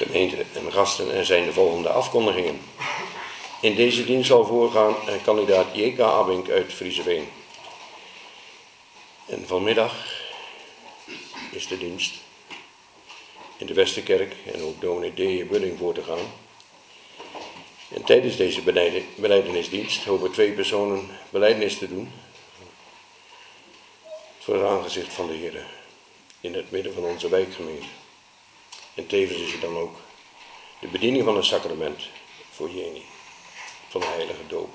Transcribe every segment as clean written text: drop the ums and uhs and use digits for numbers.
gemeente en gasten, er zijn de volgende afkondigingen. In deze dienst zal voorgaan kandidaat J.K. Abink uit Frieseveen. En vanmiddag is de dienst in de Westerkerk en ook dominee D. Budding voor te gaan. En tijdens deze belijdenisdienst hopen 2 personen belijdenis te doen voor het aangezicht van de Heer in het midden van onze wijkgemeente. En tevens is er dan ook de bediening van het sacrament voor Jenny van de heilige doop.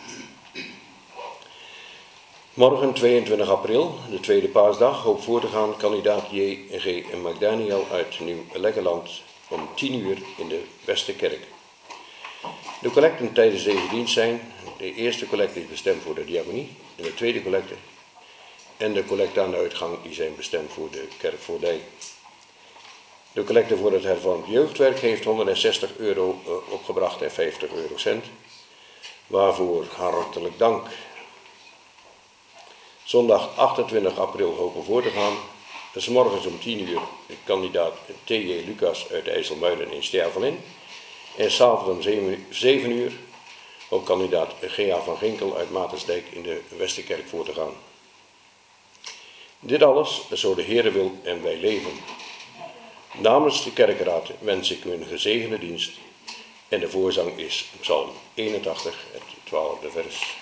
Morgen 22 april, de tweede paasdag, hoop voor te gaan kandidaat J.G. McDaniel uit Nieuw-Lekkerland om 10 uur in de Westerkerk. De collecten tijdens deze dienst zijn: de eerste collecte is bestemd voor de diaconie en de tweede collecte en de collecten aan de uitgang die zijn bestemd voor de kerkvoordij. De collecte voor het hervormd jeugdwerk heeft €160 opgebracht en 50 eurocent, waarvoor hartelijk dank. Zondag 28 april hopen voor te gaan. Dus morgens om 10 uur de kandidaat T.J. Lucas uit IJsselmuiden in Stervelin. En s'avonds om 7 uur ook kandidaat G.A. van Ginkel uit Maartensdijk in de Westerkerk voor te gaan. Dit alles, zo de Heere wil en wij leven. Namens de kerkraad wens ik u een gezegende dienst. En de voorzang is Psalm 81, het 12e vers.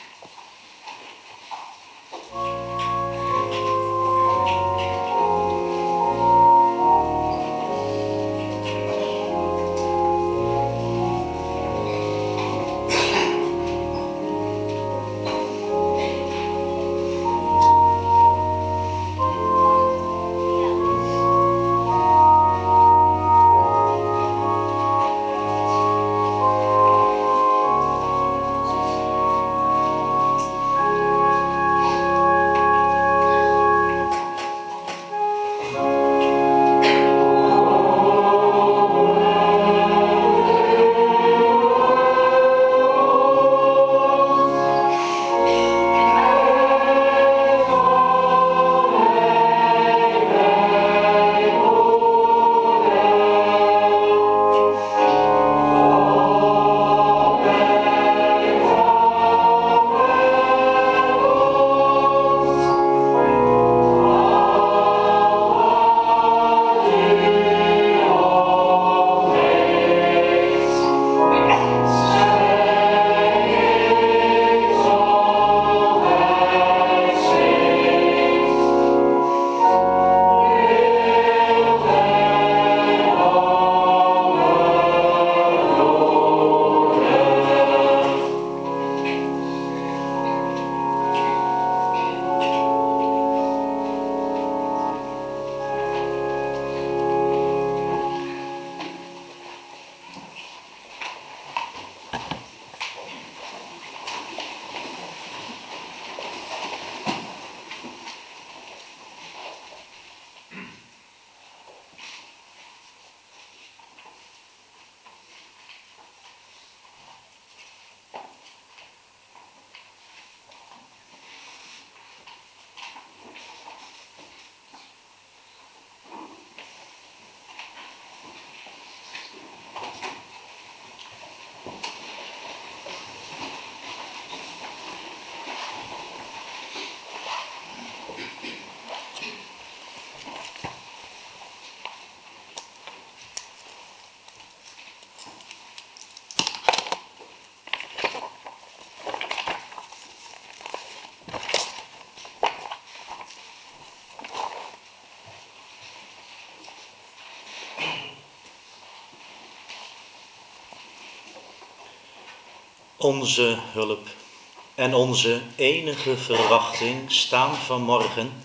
Onze hulp en onze enige verwachting staan vanmorgen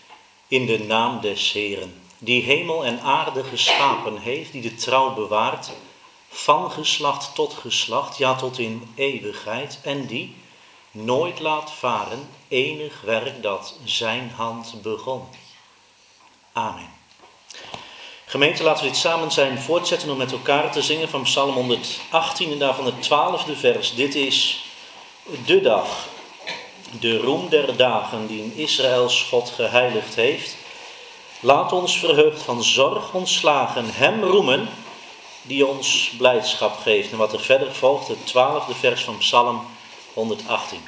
in de naam des Heeren, die hemel en aarde geschapen heeft, die de trouw bewaart, van geslacht tot geslacht, ja tot in eeuwigheid, en die nooit laat varen enig werk dat zijn hand begon. Amen. Gemeente, laten we dit samen zijn voortzetten om met elkaar te zingen van Psalm 118 en daarvan het 12e vers. Dit is de dag, de roem der dagen die in Israëls God geheiligd heeft. Laat ons verheugd van zorg ontslagen hem roemen die ons blijdschap geeft. En wat er verder volgt, het 12e vers van Psalm 118.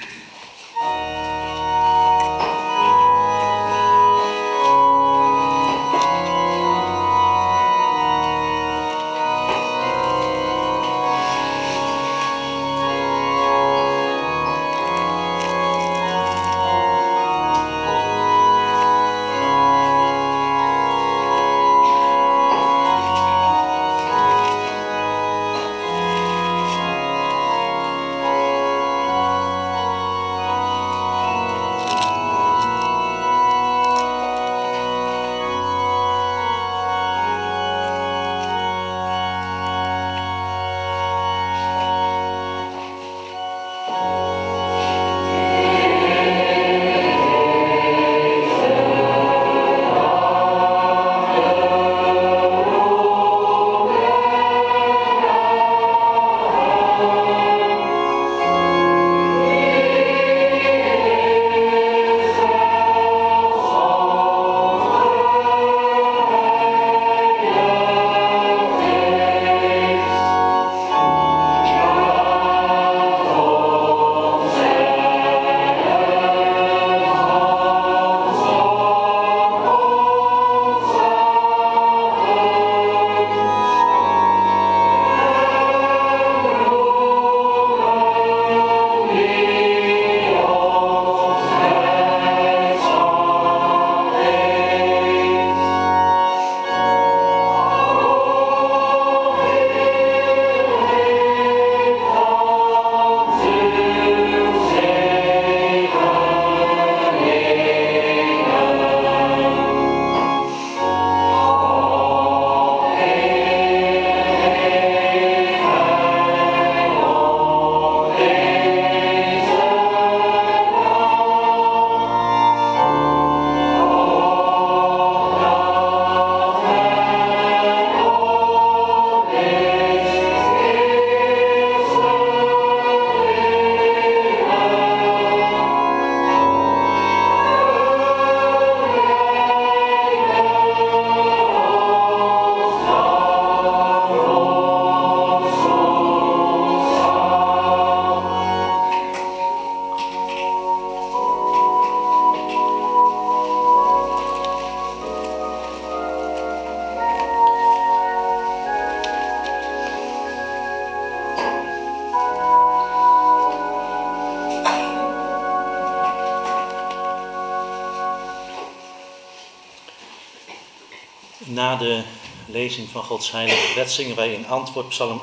Na de lezing van Gods heilige wet zingen wij in antwoord Psalm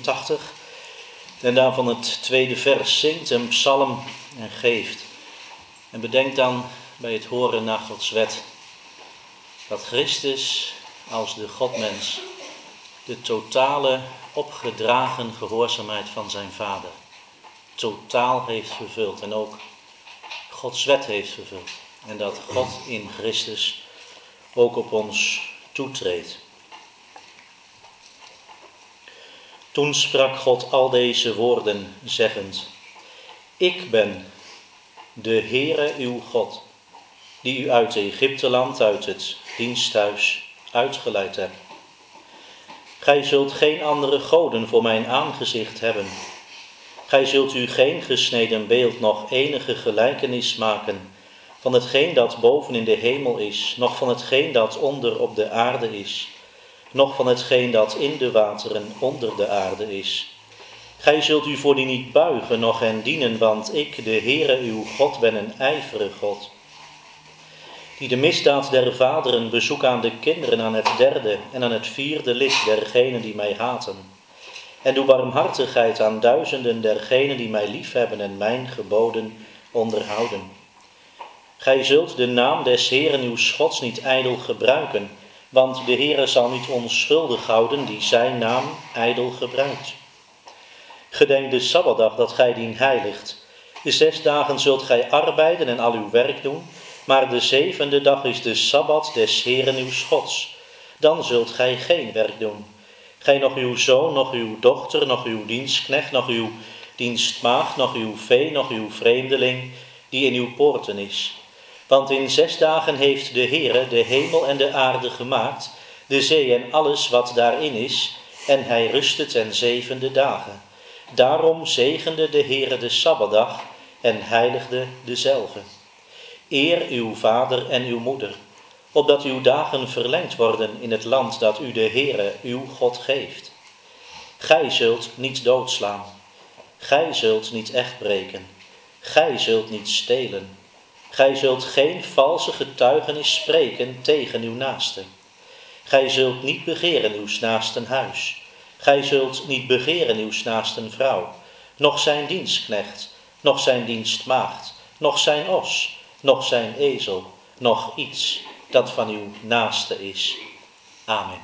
81 en daarvan het 2e vers: zingt een psalm en geeft. En bedenk dan bij het horen naar Gods wet dat Christus als de Godmens de totale opgedragen gehoorzaamheid van zijn Vader totaal heeft vervuld en ook Gods wet heeft vervuld. En dat God in Christus ook op ons toetreedt. Toen sprak God al deze woorden, zeggend: Ik ben de Heere uw God, die u uit Egypteland, uit het diensthuis, uitgeleid hebt. Gij zult geen andere goden voor mijn aangezicht hebben. Gij zult u geen gesneden beeld, noch enige gelijkenis maken van hetgeen dat boven in de hemel is, noch van hetgeen dat onder op de aarde is, noch van hetgeen dat in de wateren onder de aarde is. Gij zult u voor die niet buigen, noch hen dienen, want ik, de Heere uw God, ben een ijverige God, die de misdaad der vaderen bezoek aan de kinderen, aan het 3e en aan het 4e lid dergenen die mij haten. En doe barmhartigheid aan duizenden dergenen die mij liefhebben en mijn geboden onderhouden. Gij zult de naam des Heeren uw Gods niet ijdel gebruiken, want de Heere zal niet onschuldig houden die zijn naam ijdel gebruikt. Gedenk de Sabbatdag dat gij dien heiligt. De 6 dagen zult gij arbeiden en al uw werk doen, maar de 7e dag is de Sabbat des Heeren uw Gods. Dan zult gij geen werk doen. Gij noch uw zoon, noch uw dochter, noch uw dienstknecht, noch uw dienstmaagd, noch uw vee, noch uw vreemdeling, die in uw poorten is. Want in 6 dagen heeft de Heere de hemel en de aarde gemaakt, de zee en alles wat daarin is, en hij rustte ten 7e dagen. Daarom zegende de Heere de Sabbatdag en heiligde dezelve. Eer uw vader en uw moeder, opdat uw dagen verlengd worden in het land dat u de Heere uw God geeft. Gij zult niet doodslaan, gij zult niet echtbreken, gij zult niet stelen, gij zult geen valse getuigenis spreken tegen uw naaste. Gij zult niet begeren uws naasten huis, gij zult niet begeren uws naasten vrouw, noch zijn dienstknecht, noch zijn dienstmaagd, noch zijn os, noch zijn ezel, noch iets dat van uw naaste is. Amen.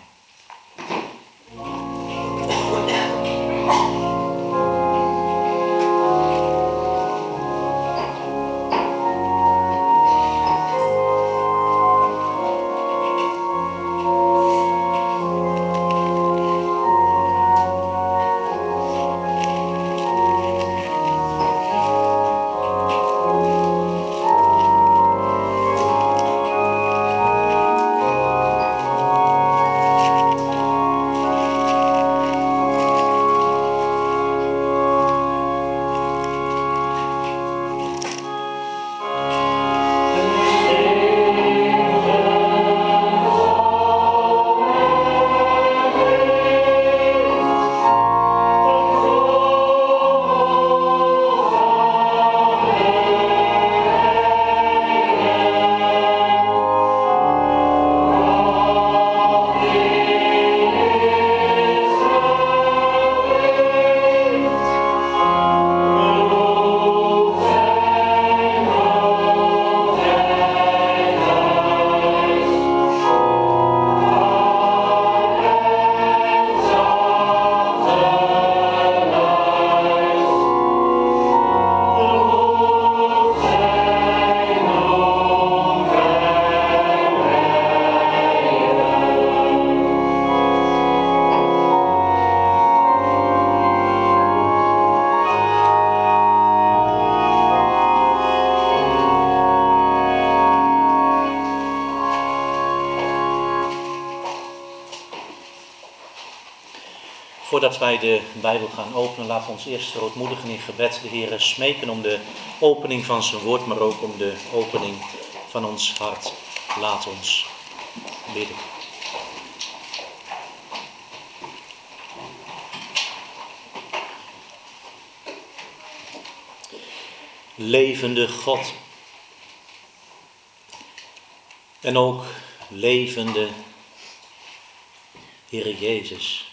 Voordat wij de Bijbel gaan openen, laten we ons eerst verootmoedigen in gebed. De Heere smeken om de opening van zijn woord, maar ook om de opening van ons hart. Laat ons bidden. Levende God en ook levende Heere Jezus.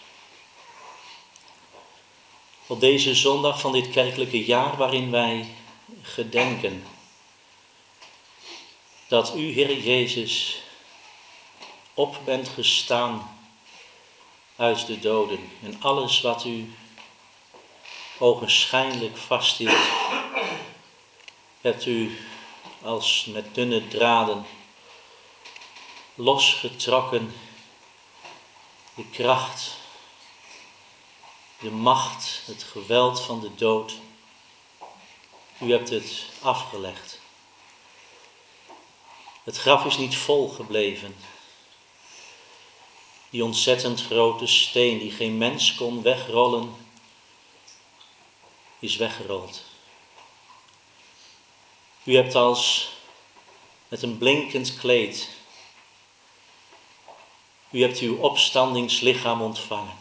Op deze zondag van dit kerkelijke jaar waarin wij gedenken dat u, Heere Jezus, op bent gestaan uit de doden en alles wat u ogenschijnlijk vasthield, hebt u als met dunne draden losgetrokken, de kracht, de macht, het geweld van de dood. U hebt het afgelegd. Het graf is niet vol gebleven. Die ontzettend grote steen die geen mens kon wegrollen, is weggerold. U hebt als met een blinkend kleed, u hebt uw opstandingslichaam ontvangen.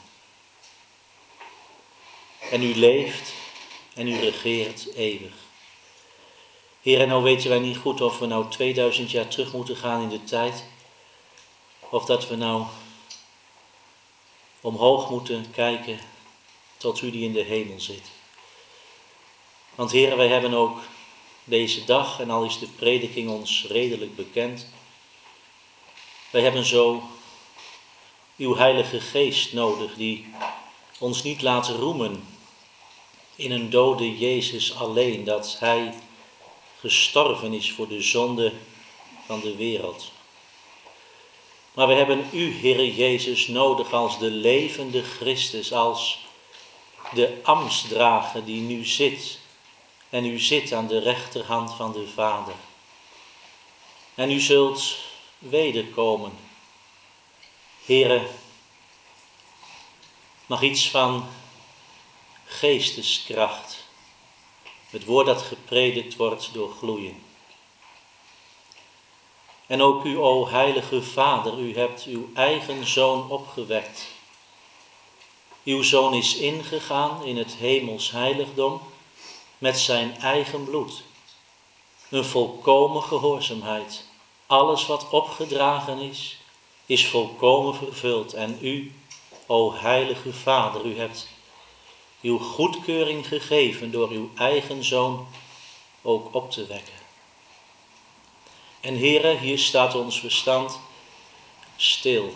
En u leeft en u regeert eeuwig. Heer, en nou weten wij niet goed of we nou 2000 jaar terug moeten gaan in de tijd, of dat we nou omhoog moeten kijken tot u die in de hemel zit. Want Heer, wij hebben ook deze dag, en al is de prediking ons redelijk bekend, wij hebben zo uw Heilige Geest nodig, die ons niet laat roemen in een dode Jezus alleen, dat hij gestorven is voor de zonde van de wereld. Maar we hebben u, Heere Jezus, nodig als de levende Christus, als de ambtsdrager die nu zit. En u zit aan de rechterhand van de Vader. En u zult wederkomen. Heere, mag iets van geesteskracht, het woord dat gepredikt wordt, doorgloeien. En ook u, o heilige Vader, u hebt uw eigen Zoon opgewekt. Uw Zoon is ingegaan in het hemels heiligdom met zijn eigen bloed. Een volkomen gehoorzaamheid. Alles wat opgedragen is volkomen vervuld. En u, o heilige Vader, u hebt uw goedkeuring gegeven door uw eigen Zoon ook op te wekken. En Heere, hier staat ons verstand stil.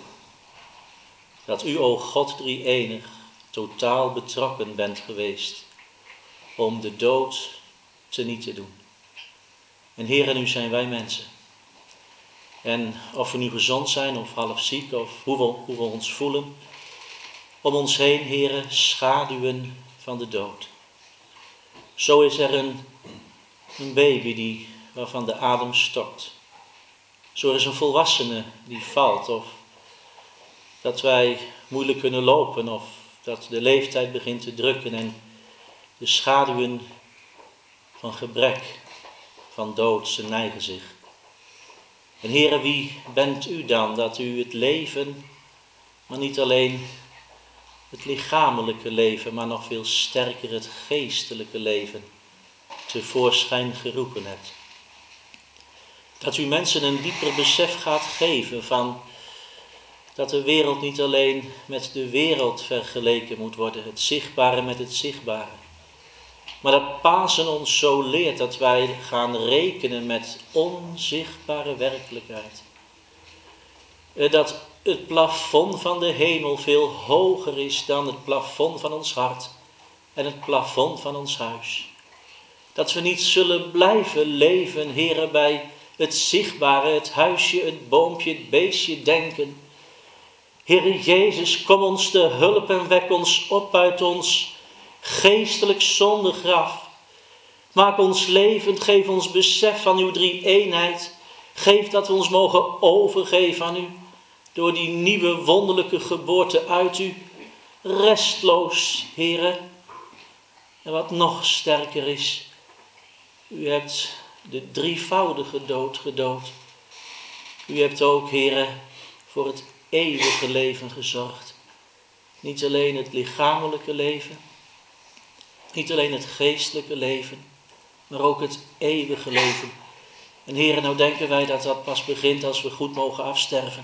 Dat u, o God drie-enig, totaal betrokken bent geweest om de dood teniet te doen. En Heere, nu zijn wij mensen. En of we nu gezond zijn of half ziek of hoe we ons voelen, om ons heen, Heere, schaduwen van de dood. Zo is er een baby waarvan de adem stokt. Zo is een volwassene die valt, of dat wij moeilijk kunnen lopen, of dat de leeftijd begint te drukken en de schaduwen van gebrek, van dood, ze neigen zich. En Heere, wie bent u dan dat u het leven, maar niet alleen het lichamelijke leven, maar nog veel sterker het geestelijke leven tevoorschijn geroepen hebt? Dat u mensen een dieper besef gaat geven van dat de wereld niet alleen met de wereld vergeleken moet worden, het zichtbare met het zichtbare. Maar dat Pasen ons zo leert dat wij gaan rekenen met onzichtbare werkelijkheid. Dat het plafond van de hemel veel hoger is dan het plafond van ons hart en het plafond van ons huis. Dat we niet zullen blijven leven, Heere, bij het zichtbare, het huisje, het boompje, het beestje denken. Heere Jezus, kom ons te hulp en wek ons op uit ons geestelijk zondegraf. Maak ons levend, geef ons besef van uw drie-eenheid. Geef dat we ons mogen overgeven aan u. Door die nieuwe wonderlijke geboorte uit u. Restloos, Heere. En wat nog sterker is, u hebt de drievoudige dood gedood. U hebt ook, Heere, voor het eeuwige leven gezorgd. Niet alleen het lichamelijke leven, niet alleen het geestelijke leven, maar ook het eeuwige leven. En Heere, nou denken wij dat dat pas begint als we goed mogen afsterven.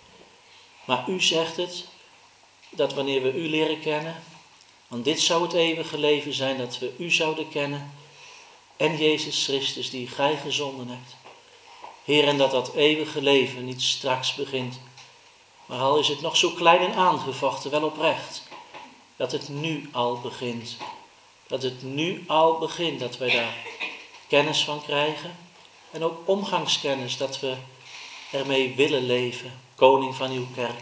Maar u zegt het, dat wanneer we u leren kennen, want dit zou het eeuwige leven zijn, dat we u zouden kennen en Jezus Christus die gij gezonden hebt. Heer, en dat dat eeuwige leven niet straks begint, maar al is het nog zo klein en aangevochten, wel oprecht, dat het nu al begint. Dat het nu al begint, dat wij daar kennis van krijgen en ook omgangskennis, dat we ermee willen leven, koning van uw kerk.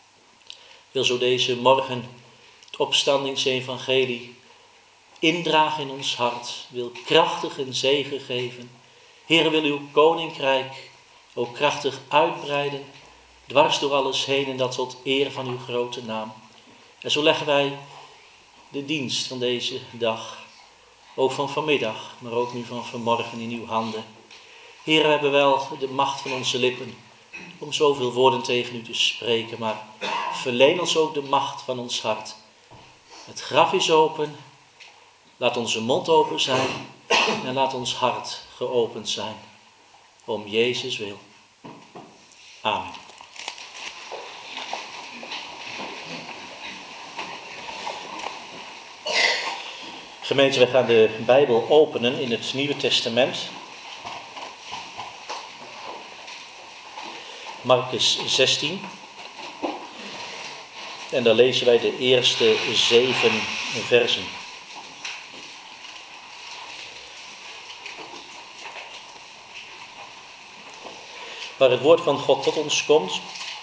Ik wil zo deze morgen het opstandingsevangelie indragen in ons hart, wil krachtig een zegen geven. Heer, wil uw koninkrijk ook krachtig uitbreiden, dwars door alles heen en dat tot eer van uw grote naam. En zo leggen wij de dienst van deze dag, ook van vanmiddag, maar ook nu van vanmorgen in uw handen. Heer, we hebben wel de macht van onze lippen om zoveel woorden tegen u te spreken, maar verleen ons ook de macht van ons hart. Het graf is open, laat onze mond open zijn en laat ons hart geopend zijn, om Jezus wil. Amen. Gemeente, we gaan de Bijbel openen in het Nieuwe Testament. Markus 16. En daar lezen wij de eerste 7 versen. Waar het woord van God tot ons komt.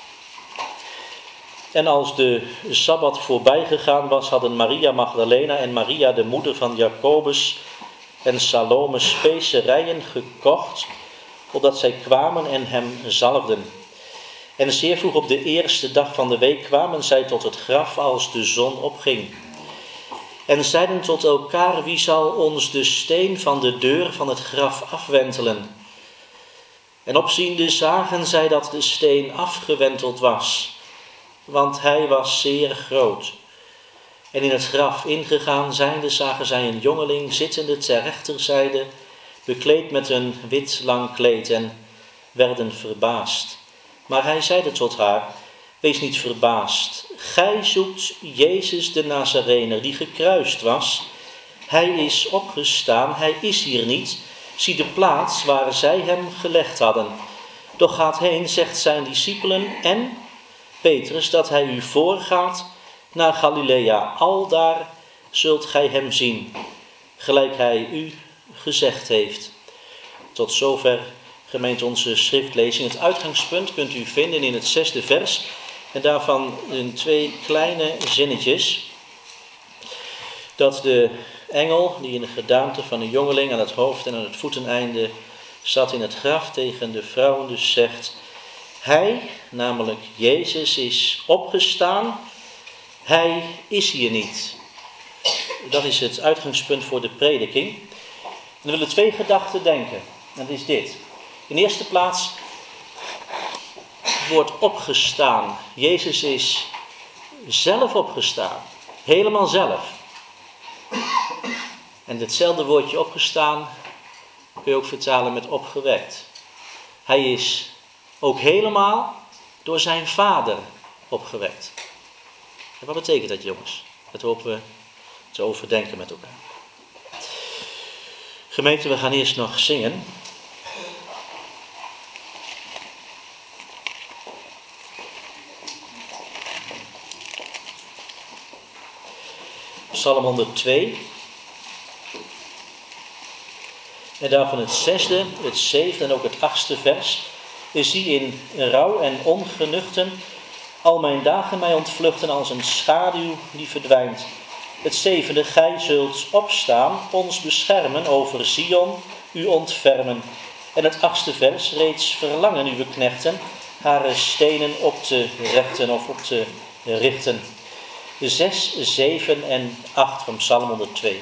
En als de Sabbat voorbij gegaan was, hadden Maria Magdalena en Maria, de moeder van Jacobus en Salome, specerijen gekocht, opdat zij kwamen en hem zalfden. En zeer vroeg op de eerste dag van de week kwamen zij tot het graf als de zon opging. En zeiden tot elkaar, wie zal ons de steen van de deur van het graf afwentelen? En opziende zagen zij dat de steen afgewenteld was, want hij was zeer groot. En in het graf ingegaan zijnde zagen zij een jongeling zittende ter rechterzijde, bekleed met een wit lang kleed, en werden verbaasd. Maar hij zeide tot haar, wees niet verbaasd. Gij zoekt Jezus de Nazarener, die gekruist was. Hij is opgestaan, hij is hier niet. Zie de plaats waar zij hem gelegd hadden. Doch gaat heen, zegt zijn discipelen en Petrus, dat hij u voorgaat naar Galilea. Aldaar zult gij hem zien, gelijk hij u gezegd heeft. Tot zover, gemeente, onze schriftlezing. Het uitgangspunt kunt u vinden in het 6e vers. En daarvan in 2 kleine zinnetjes. Dat de engel, die in de gedaante van een jongeling aan het hoofd en aan het voeteneinde zat in het graf, tegen de vrouwen dus zegt: hij, namelijk Jezus, is opgestaan. Hij is hier niet. Dat is het uitgangspunt voor de prediking. En we willen 2 gedachten denken. En dat is dit. In de eerste plaats het woord opgestaan. Jezus is zelf opgestaan. Helemaal zelf. En ditzelfde woordje opgestaan kun je ook vertalen met opgewekt. Hij is ook helemaal door zijn Vader opgewekt. En wat betekent dat, jongens? Dat hopen we te overdenken met elkaar. Gemeente, we gaan eerst nog zingen. Psalm 102. En daarvan het 6e, het 7e en ook het 8e vers. Zie in rouw en ongenuchten al mijn dagen mij ontvluchten als een schaduw die verdwijnt. Het 7e, gij zult opstaan, ons beschermen over Sion, u ontfermen. En het 8e vers, reeds verlangen uw knechten haar stenen op te rechten of op te richten. 6, 7 en 8 van Psalm 102.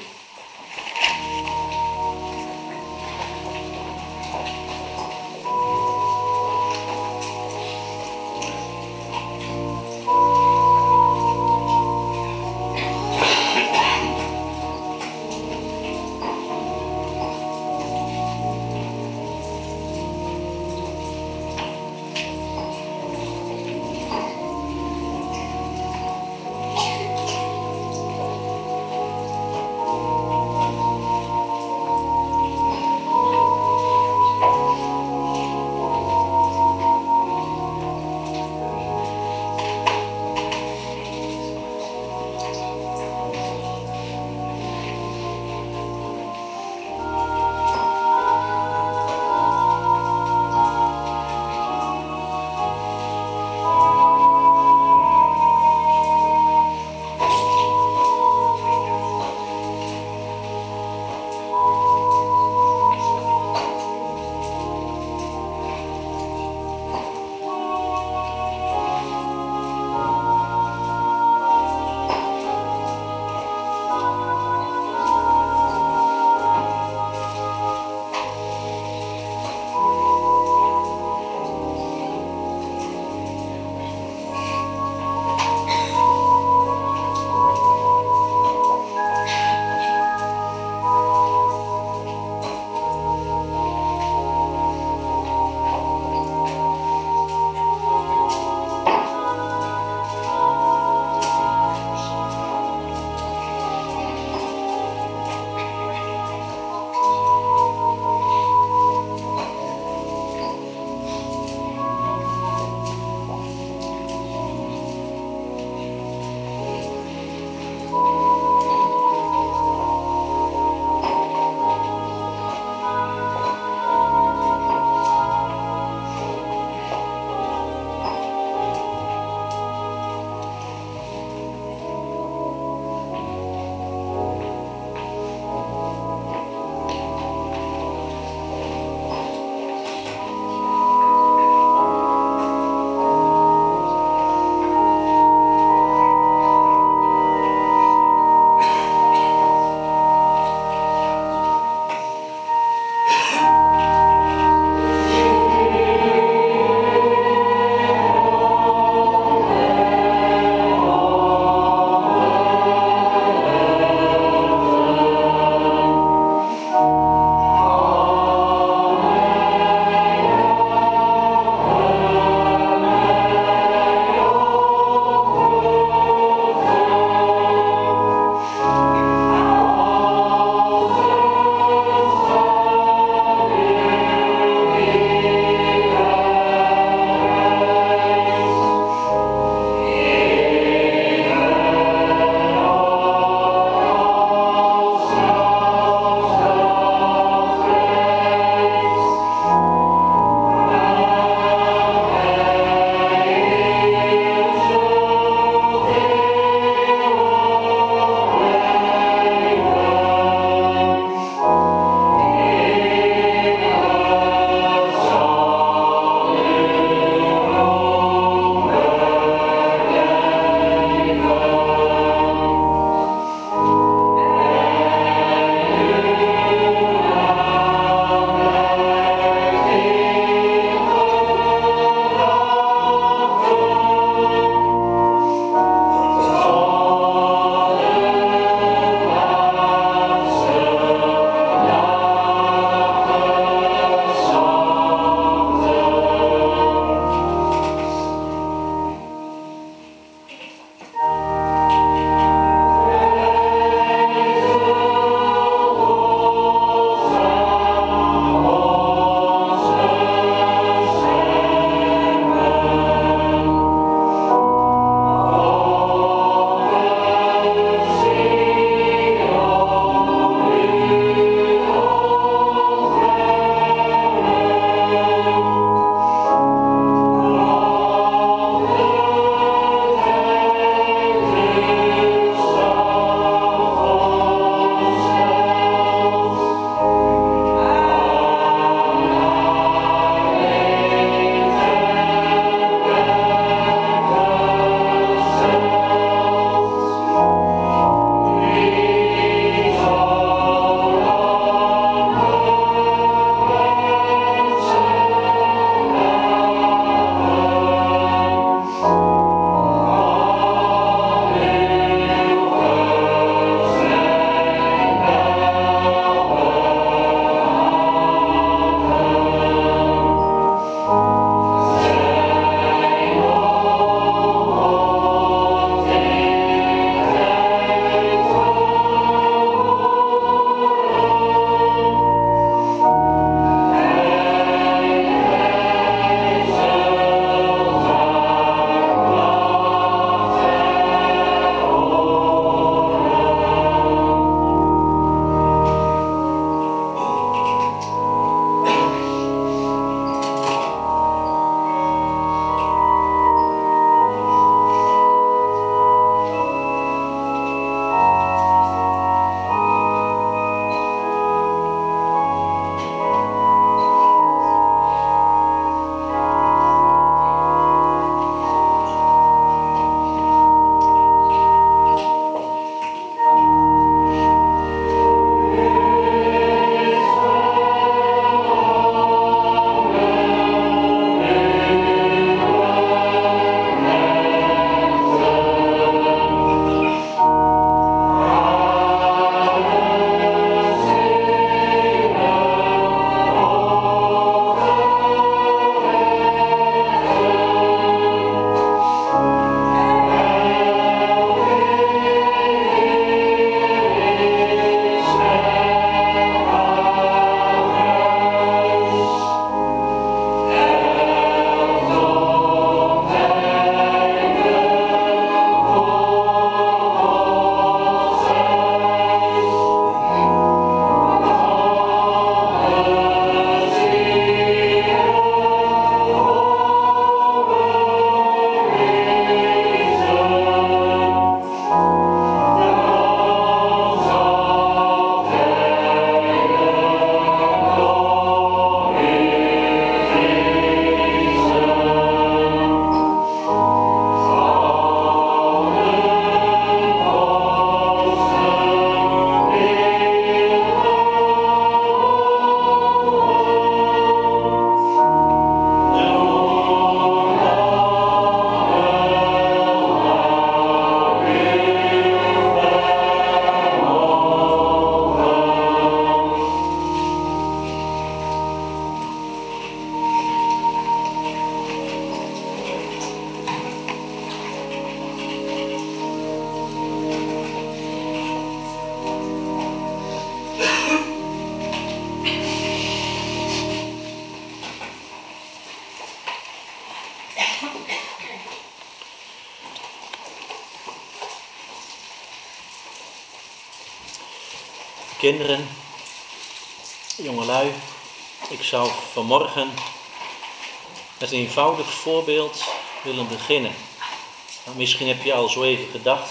Kinderen, jongelui, ik zou vanmorgen met een eenvoudig voorbeeld willen beginnen. Nou, misschien heb je al zo even gedacht,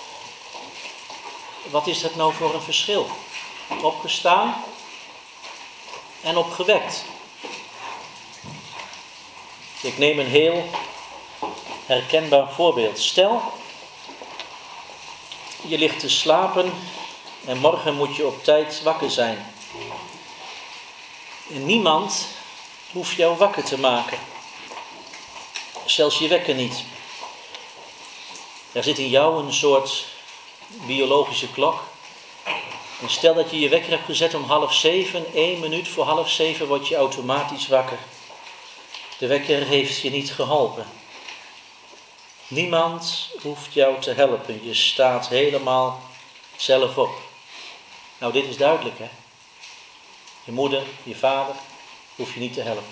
wat is dat nou voor een verschil? Opgestaan en opgewekt. Ik neem een heel herkenbaar voorbeeld. Stel, je ligt te slapen en morgen moet je op tijd wakker zijn. En niemand hoeft jou wakker te maken. Zelfs je wekker niet. Er zit in jou een soort biologische klok. En stel dat je je wekker hebt gezet om 6:30, 1 minuut voor 6:30 word je automatisch wakker. De wekker heeft je niet geholpen. Niemand hoeft jou te helpen. Je staat helemaal zelf op. Nou, dit is duidelijk, hè? Je moeder, je vader, hoef je niet te helpen.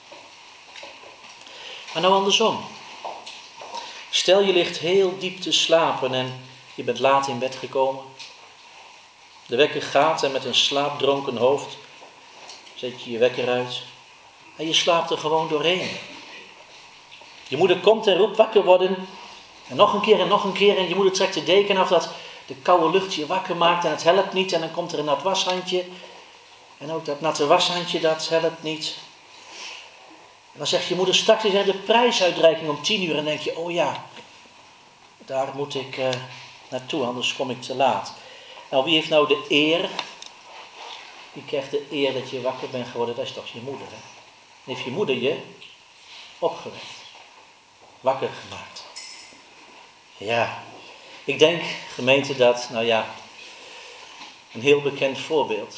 Maar nou andersom. Stel je ligt heel diep te slapen en je bent laat in bed gekomen. De wekker gaat en met een slaapdronken hoofd zet je je wekker uit. En je slaapt er gewoon doorheen. Je moeder komt en roept wakker worden. En nog een keer en nog een keer. En je moeder trekt de deken af dat de koude lucht je wakker maakt. En het helpt niet. En dan komt er een nat washandje. En ook dat natte washandje, dat helpt niet. En dan zegt je moeder, straks is er de prijsuitreiking om 10:00. En dan denk je, oh ja, daar moet ik naartoe, anders kom ik te laat. Nou, wie heeft nou de eer? Wie krijgt de eer dat je wakker bent geworden? Dat is toch je moeder, hè? En heeft je moeder je opgewekt, wakker gemaakt. Ja, ik denk, gemeente, dat, een heel bekend voorbeeld.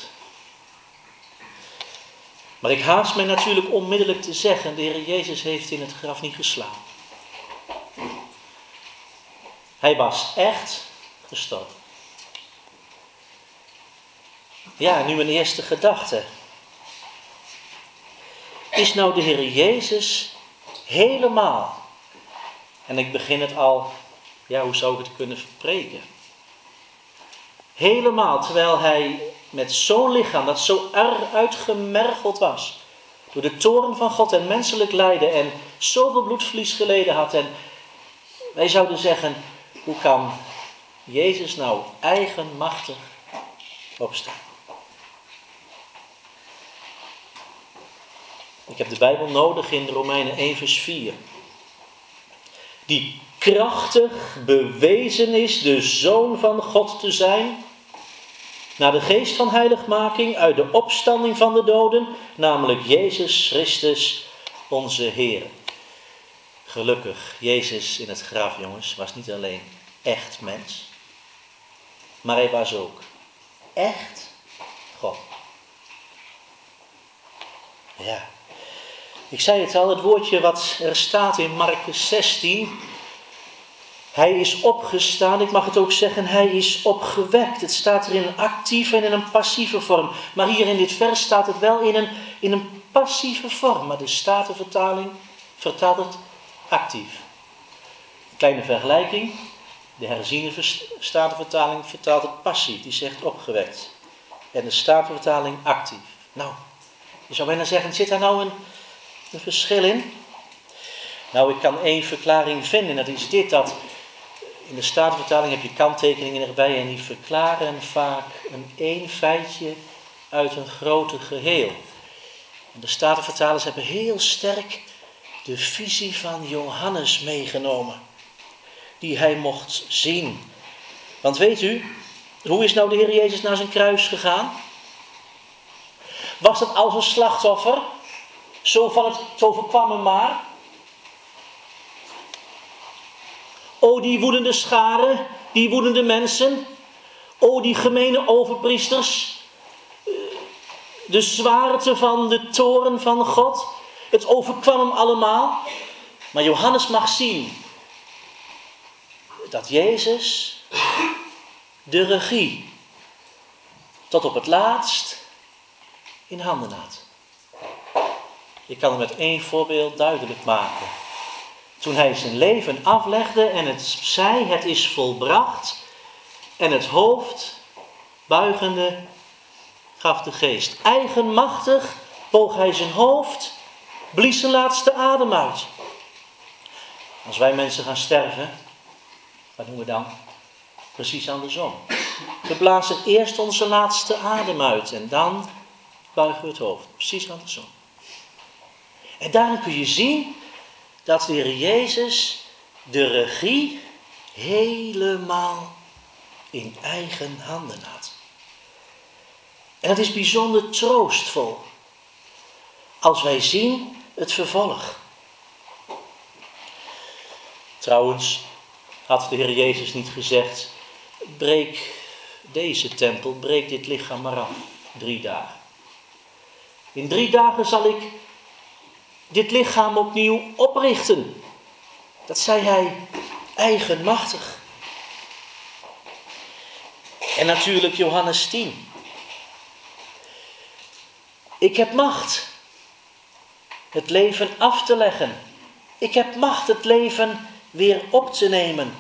Maar ik haast mij natuurlijk onmiddellijk te zeggen, de Heer Jezus heeft in het graf niet geslapen. Hij was echt gestorven. Ja, nu een eerste gedachte. Is nou de Heer Jezus helemaal, en ik begin het al, hoe zou ik het kunnen verpreken? Helemaal, terwijl hij met zo'n lichaam dat zo erg uitgemergeld was door de toorn van God en menselijk lijden en zoveel bloedverlies geleden had. En wij zouden zeggen, hoe kan Jezus nou eigenmachtig opstaan? Ik heb de Bijbel nodig in Romeinen 1 vers 4. Die krachtig bewezen is de Zoon van God te zijn, naar de geest van heiligmaking uit de opstanding van de doden, namelijk Jezus Christus onze Heer. Gelukkig, Jezus in het graf, jongens, was niet alleen echt mens, maar hij was ook echt God. Ja, ik zei het al, het woordje wat er staat in Markus 16... Hij is opgestaan, ik mag het ook zeggen, hij is opgewekt. Het staat er in een actieve en in een passieve vorm. Maar hier in dit vers staat het wel in een passieve vorm. Maar de Statenvertaling vertaalt het actief. Kleine vergelijking. De herziene Statenvertaling vertaalt het passief. Die zegt opgewekt. En de Statenvertaling actief. Nou, je zou bijna zeggen, zit daar nou een verschil in? Nou, ik kan één verklaring vinden. Dat is dit, dat in de Statenvertaling heb je kanttekeningen erbij en die verklaren vaak één feitje uit een groter geheel. En de Statenvertalers hebben heel sterk de visie van Johannes meegenomen, die hij mocht zien. Want weet u, hoe is nou de Heer Jezus naar zijn kruis gegaan? Was het als een slachtoffer? Zo van het overkwam hem maar. O die woedende scharen, die woedende mensen. O die gemene overpriesters. De zwaarte van de toorn van God. Het overkwam hem allemaal. Maar Johannes mag zien dat Jezus de regie tot op het laatst in handen had. Ik kan het met één voorbeeld duidelijk maken. Toen hij zijn leven aflegde en het zei, het is volbracht. En het hoofd buigende gaf de geest. Eigenmachtig boog hij zijn hoofd, blies zijn laatste adem uit. Als wij mensen gaan sterven, wat doen we dan? Precies andersom. We blazen eerst onze laatste adem uit en dan buigen we het hoofd. Precies andersom. En daarin kun je zien dat de Heer Jezus de regie helemaal in eigen handen had. En het is bijzonder troostvol als wij zien het vervolg. Trouwens had de Heer Jezus niet gezegd, breek deze tempel, breek dit lichaam maar af. 3 dagen. In 3 dagen zal ik dit lichaam opnieuw oprichten. Dat zei hij eigenmachtig. En natuurlijk Johannes 10. Ik heb macht het leven af te leggen. Ik heb macht het leven weer op te nemen.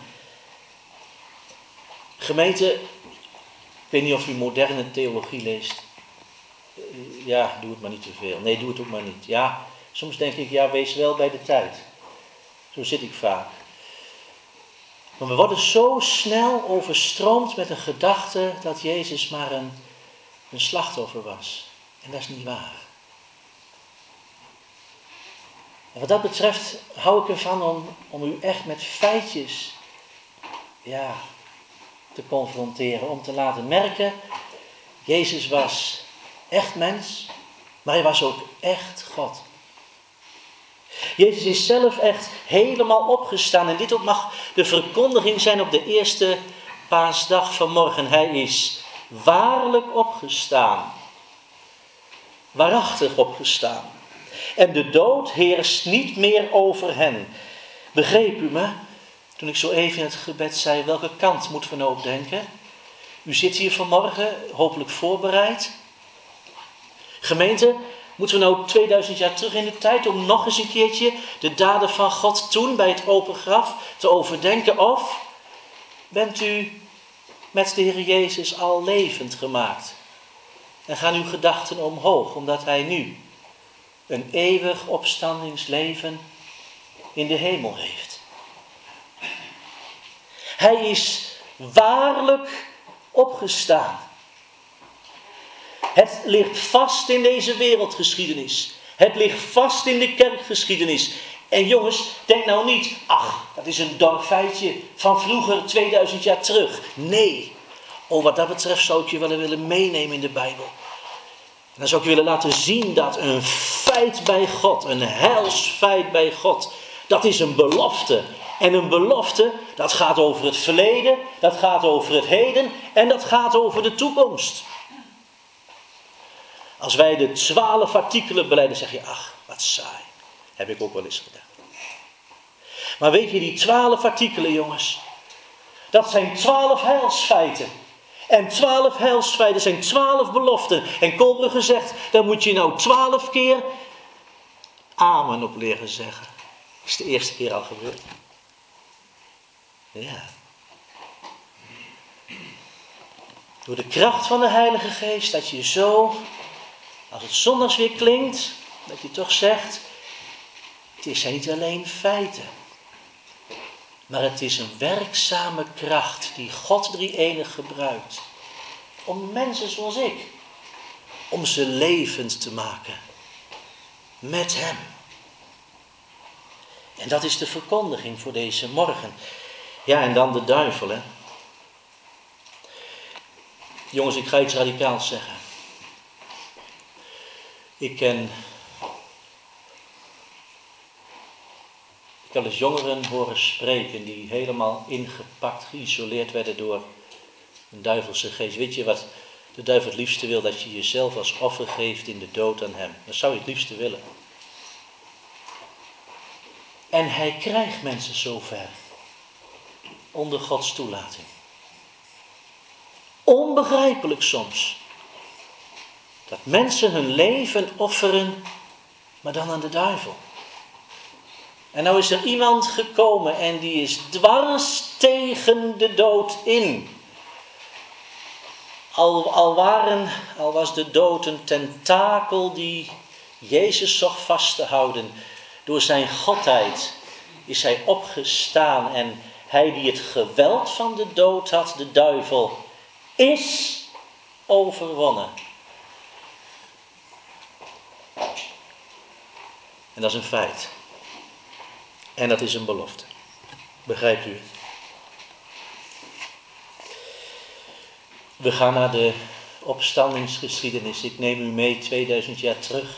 Gemeente, ik weet niet of u moderne theologie leest. Ja, doe het maar niet te veel. Nee, doe het ook maar niet. Ja, soms denk ik, ja, wees wel bij de tijd. Zo zit ik vaak. Maar we worden zo snel overstroomd met een gedachte dat Jezus maar een slachtoffer was. En dat is niet waar. En wat dat betreft hou ik ervan om u echt met feitjes te confronteren. Om te laten merken, Jezus was echt mens, maar hij was ook echt God. Jezus is zelf echt helemaal opgestaan. En dit ook mag de verkondiging zijn op de eerste paasdag vanmorgen. Hij is waarlijk opgestaan. Waarachtig opgestaan. En de dood heerst niet meer over hen. Begreep u me? Toen ik zo even in het gebed zei, welke kant moeten we nou op denken? U zit hier vanmorgen, hopelijk voorbereid. Gemeente, moeten we nou 2000 jaar terug in de tijd om nog eens een keertje de daden van God toen bij het open graf te overdenken? Of bent u met de Heer Jezus al levend gemaakt? En gaan uw gedachten omhoog, omdat hij nu een eeuwig opstandingsleven in de hemel heeft. Hij is waarlijk opgestaan. Het ligt vast in deze wereldgeschiedenis. Het ligt vast in de kerkgeschiedenis. En jongens, denk nou niet, ach, dat is een dor feitje van vroeger 2000 jaar terug. Nee, wat dat betreft zou ik je wel willen meenemen in de Bijbel. En dan zou ik je willen laten zien dat een feit bij God, een heilsfeit bij God, dat is een belofte. En een belofte, dat gaat over het verleden, dat gaat over het heden en dat gaat over de toekomst. Als wij de 12 artikelen belijden, zeg je, ach, wat saai. Heb ik ook wel eens gedaan. Maar weet je, die 12 artikelen, jongens, dat zijn 12 heilsfeiten. En 12 heilsfeiten zijn 12 beloften. En Kolbrugge zegt, daar moet je nou 12 keer amen op leren zeggen. Dat is de eerste keer al gebeurd. Ja. Door de kracht van de Heilige Geest, dat je zo, als het zondags weer klinkt, dat je toch zegt, het zijn niet alleen feiten. Maar het is een werkzame kracht die God drie-enig gebruikt. Om mensen zoals ik, om ze levend te maken. Met hem. En dat is de verkondiging voor deze morgen. Ja, en dan de duivel, hè. Jongens, ik ga iets radicaals zeggen. Ik heb eens jongeren horen spreken die helemaal ingepakt, geïsoleerd werden door een duivelse geest. Weet je wat de duivel het liefste wil? Dat je jezelf als offer geeft in de dood aan hem. Dat zou je het liefste willen. En hij krijgt mensen zover. Onder Gods toelating. Onbegrijpelijk soms. Dat mensen hun leven offeren, maar dan aan de duivel. En nou is er iemand gekomen en die is dwars tegen de dood in. Al was de dood een tentakel die Jezus zocht vast te houden, door zijn godheid is hij opgestaan en hij die het geweld van de dood had, de duivel, is overwonnen. En dat is een feit. En dat is een belofte. Begrijpt u het? We gaan naar de opstandingsgeschiedenis. Ik neem u mee 2000 jaar terug.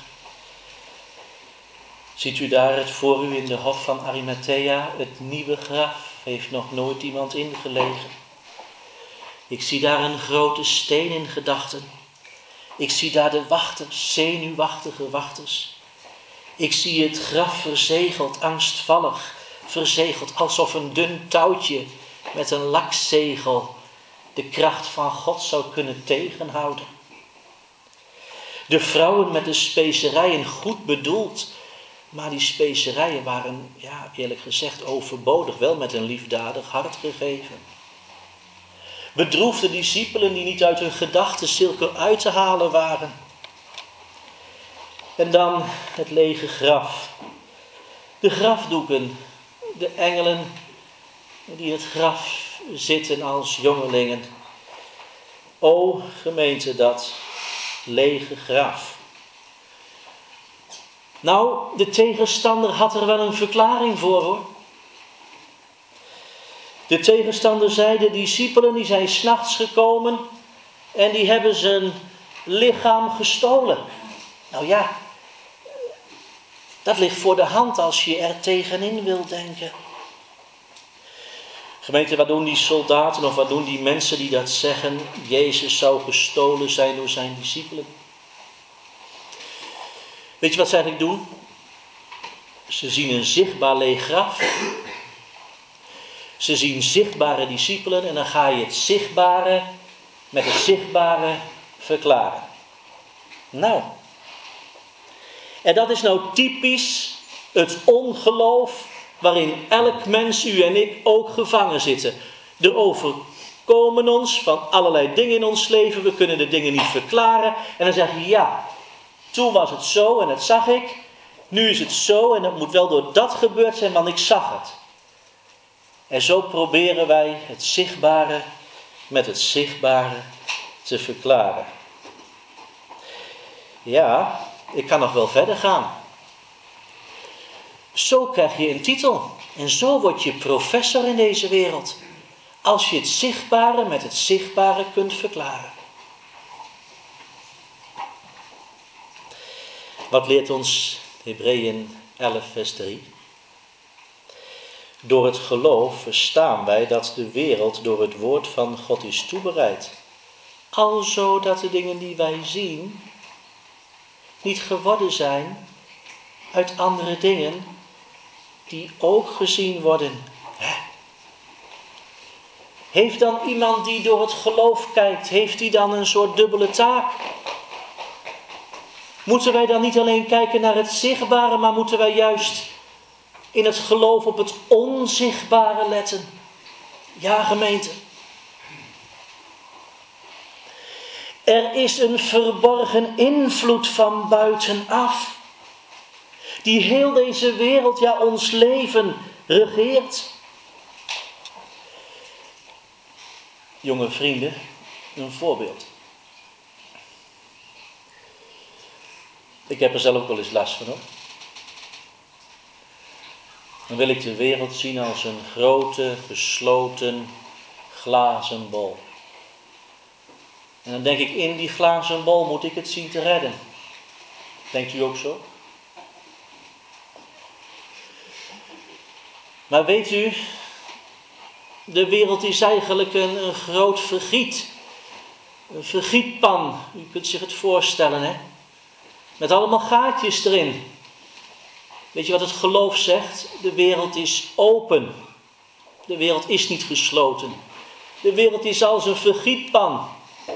Ziet u daar het voor u in de hof van Arimathea, het nieuwe graf? Heeft nog nooit iemand ingelegen. Ik zie daar een grote steen in gedachten. Ik zie daar de wachters, zenuwachtige wachters. Ik zie het graf verzegeld, angstvallig, verzegeld, alsof een dun touwtje met een lakzegel de kracht van God zou kunnen tegenhouden. De vrouwen met de specerijen, goed bedoeld, maar die specerijen waren, eerlijk gezegd, overbodig, wel met een liefdadig hart gegeven. Bedroefde discipelen die niet uit hun gedachtencirkel uit te halen waren. En dan het lege graf. De grafdoeken, de engelen die in het graf zitten als jongelingen. O gemeente, dat lege graf. Nou, de tegenstander had er wel een verklaring voor, hoor. De tegenstander zei, de discipelen die zijn 's nachts gekomen en die hebben zijn lichaam gestolen. Nou ja, dat ligt voor de hand als je er tegenin wilt denken. Gemeente, wat doen die soldaten of wat doen die mensen die dat zeggen? Jezus zou gestolen zijn door zijn discipelen. Weet je wat ze eigenlijk doen? Ze zien een zichtbaar leeg graf. Ze zien zichtbare discipelen en dan ga je het zichtbare met het zichtbare verklaren. Nou, en dat is nou typisch het ongeloof waarin elk mens, u en ik, ook gevangen zitten. Er overkomen ons van allerlei dingen in ons leven. We kunnen de dingen niet verklaren. En dan zeg je, ja, toen was het zo en dat zag ik. Nu is het zo en dat moet wel door dat gebeurd zijn, want ik zag het. En zo proberen wij het zichtbare met het zichtbare te verklaren. Ja, ik kan nog wel verder gaan. Zo krijg je een titel. En zo word je professor in deze wereld. Als je het zichtbare met het zichtbare kunt verklaren. Wat leert ons Hebreeën 11 vers 3? Door het geloof verstaan wij dat de wereld door het woord van God is toebereid. Alzo dat de dingen die wij zien niet geworden zijn uit andere dingen die ook gezien worden. Heeft dan iemand die door het geloof kijkt, heeft hij dan een soort dubbele taak? Moeten wij dan niet alleen kijken naar het zichtbare, maar moeten wij juist in het geloof op het onzichtbare letten? Ja, gemeente. Er is een verborgen invloed van buitenaf, die heel deze wereld, ja ons leven, regeert. Jonge vrienden, een voorbeeld. Ik heb er zelf ook wel eens last van, hoor. Dan wil ik de wereld zien als een grote, gesloten, glazen bol. En dan denk ik, in die glazen bol moet ik het zien te redden. Denkt u ook zo? Maar weet u, de wereld is eigenlijk een groot vergiet. Een vergietpan, u kunt zich het voorstellen, hè? Met allemaal gaatjes erin. Weet je wat het geloof zegt? De wereld is open. De wereld is niet gesloten. De wereld is als een vergietpan.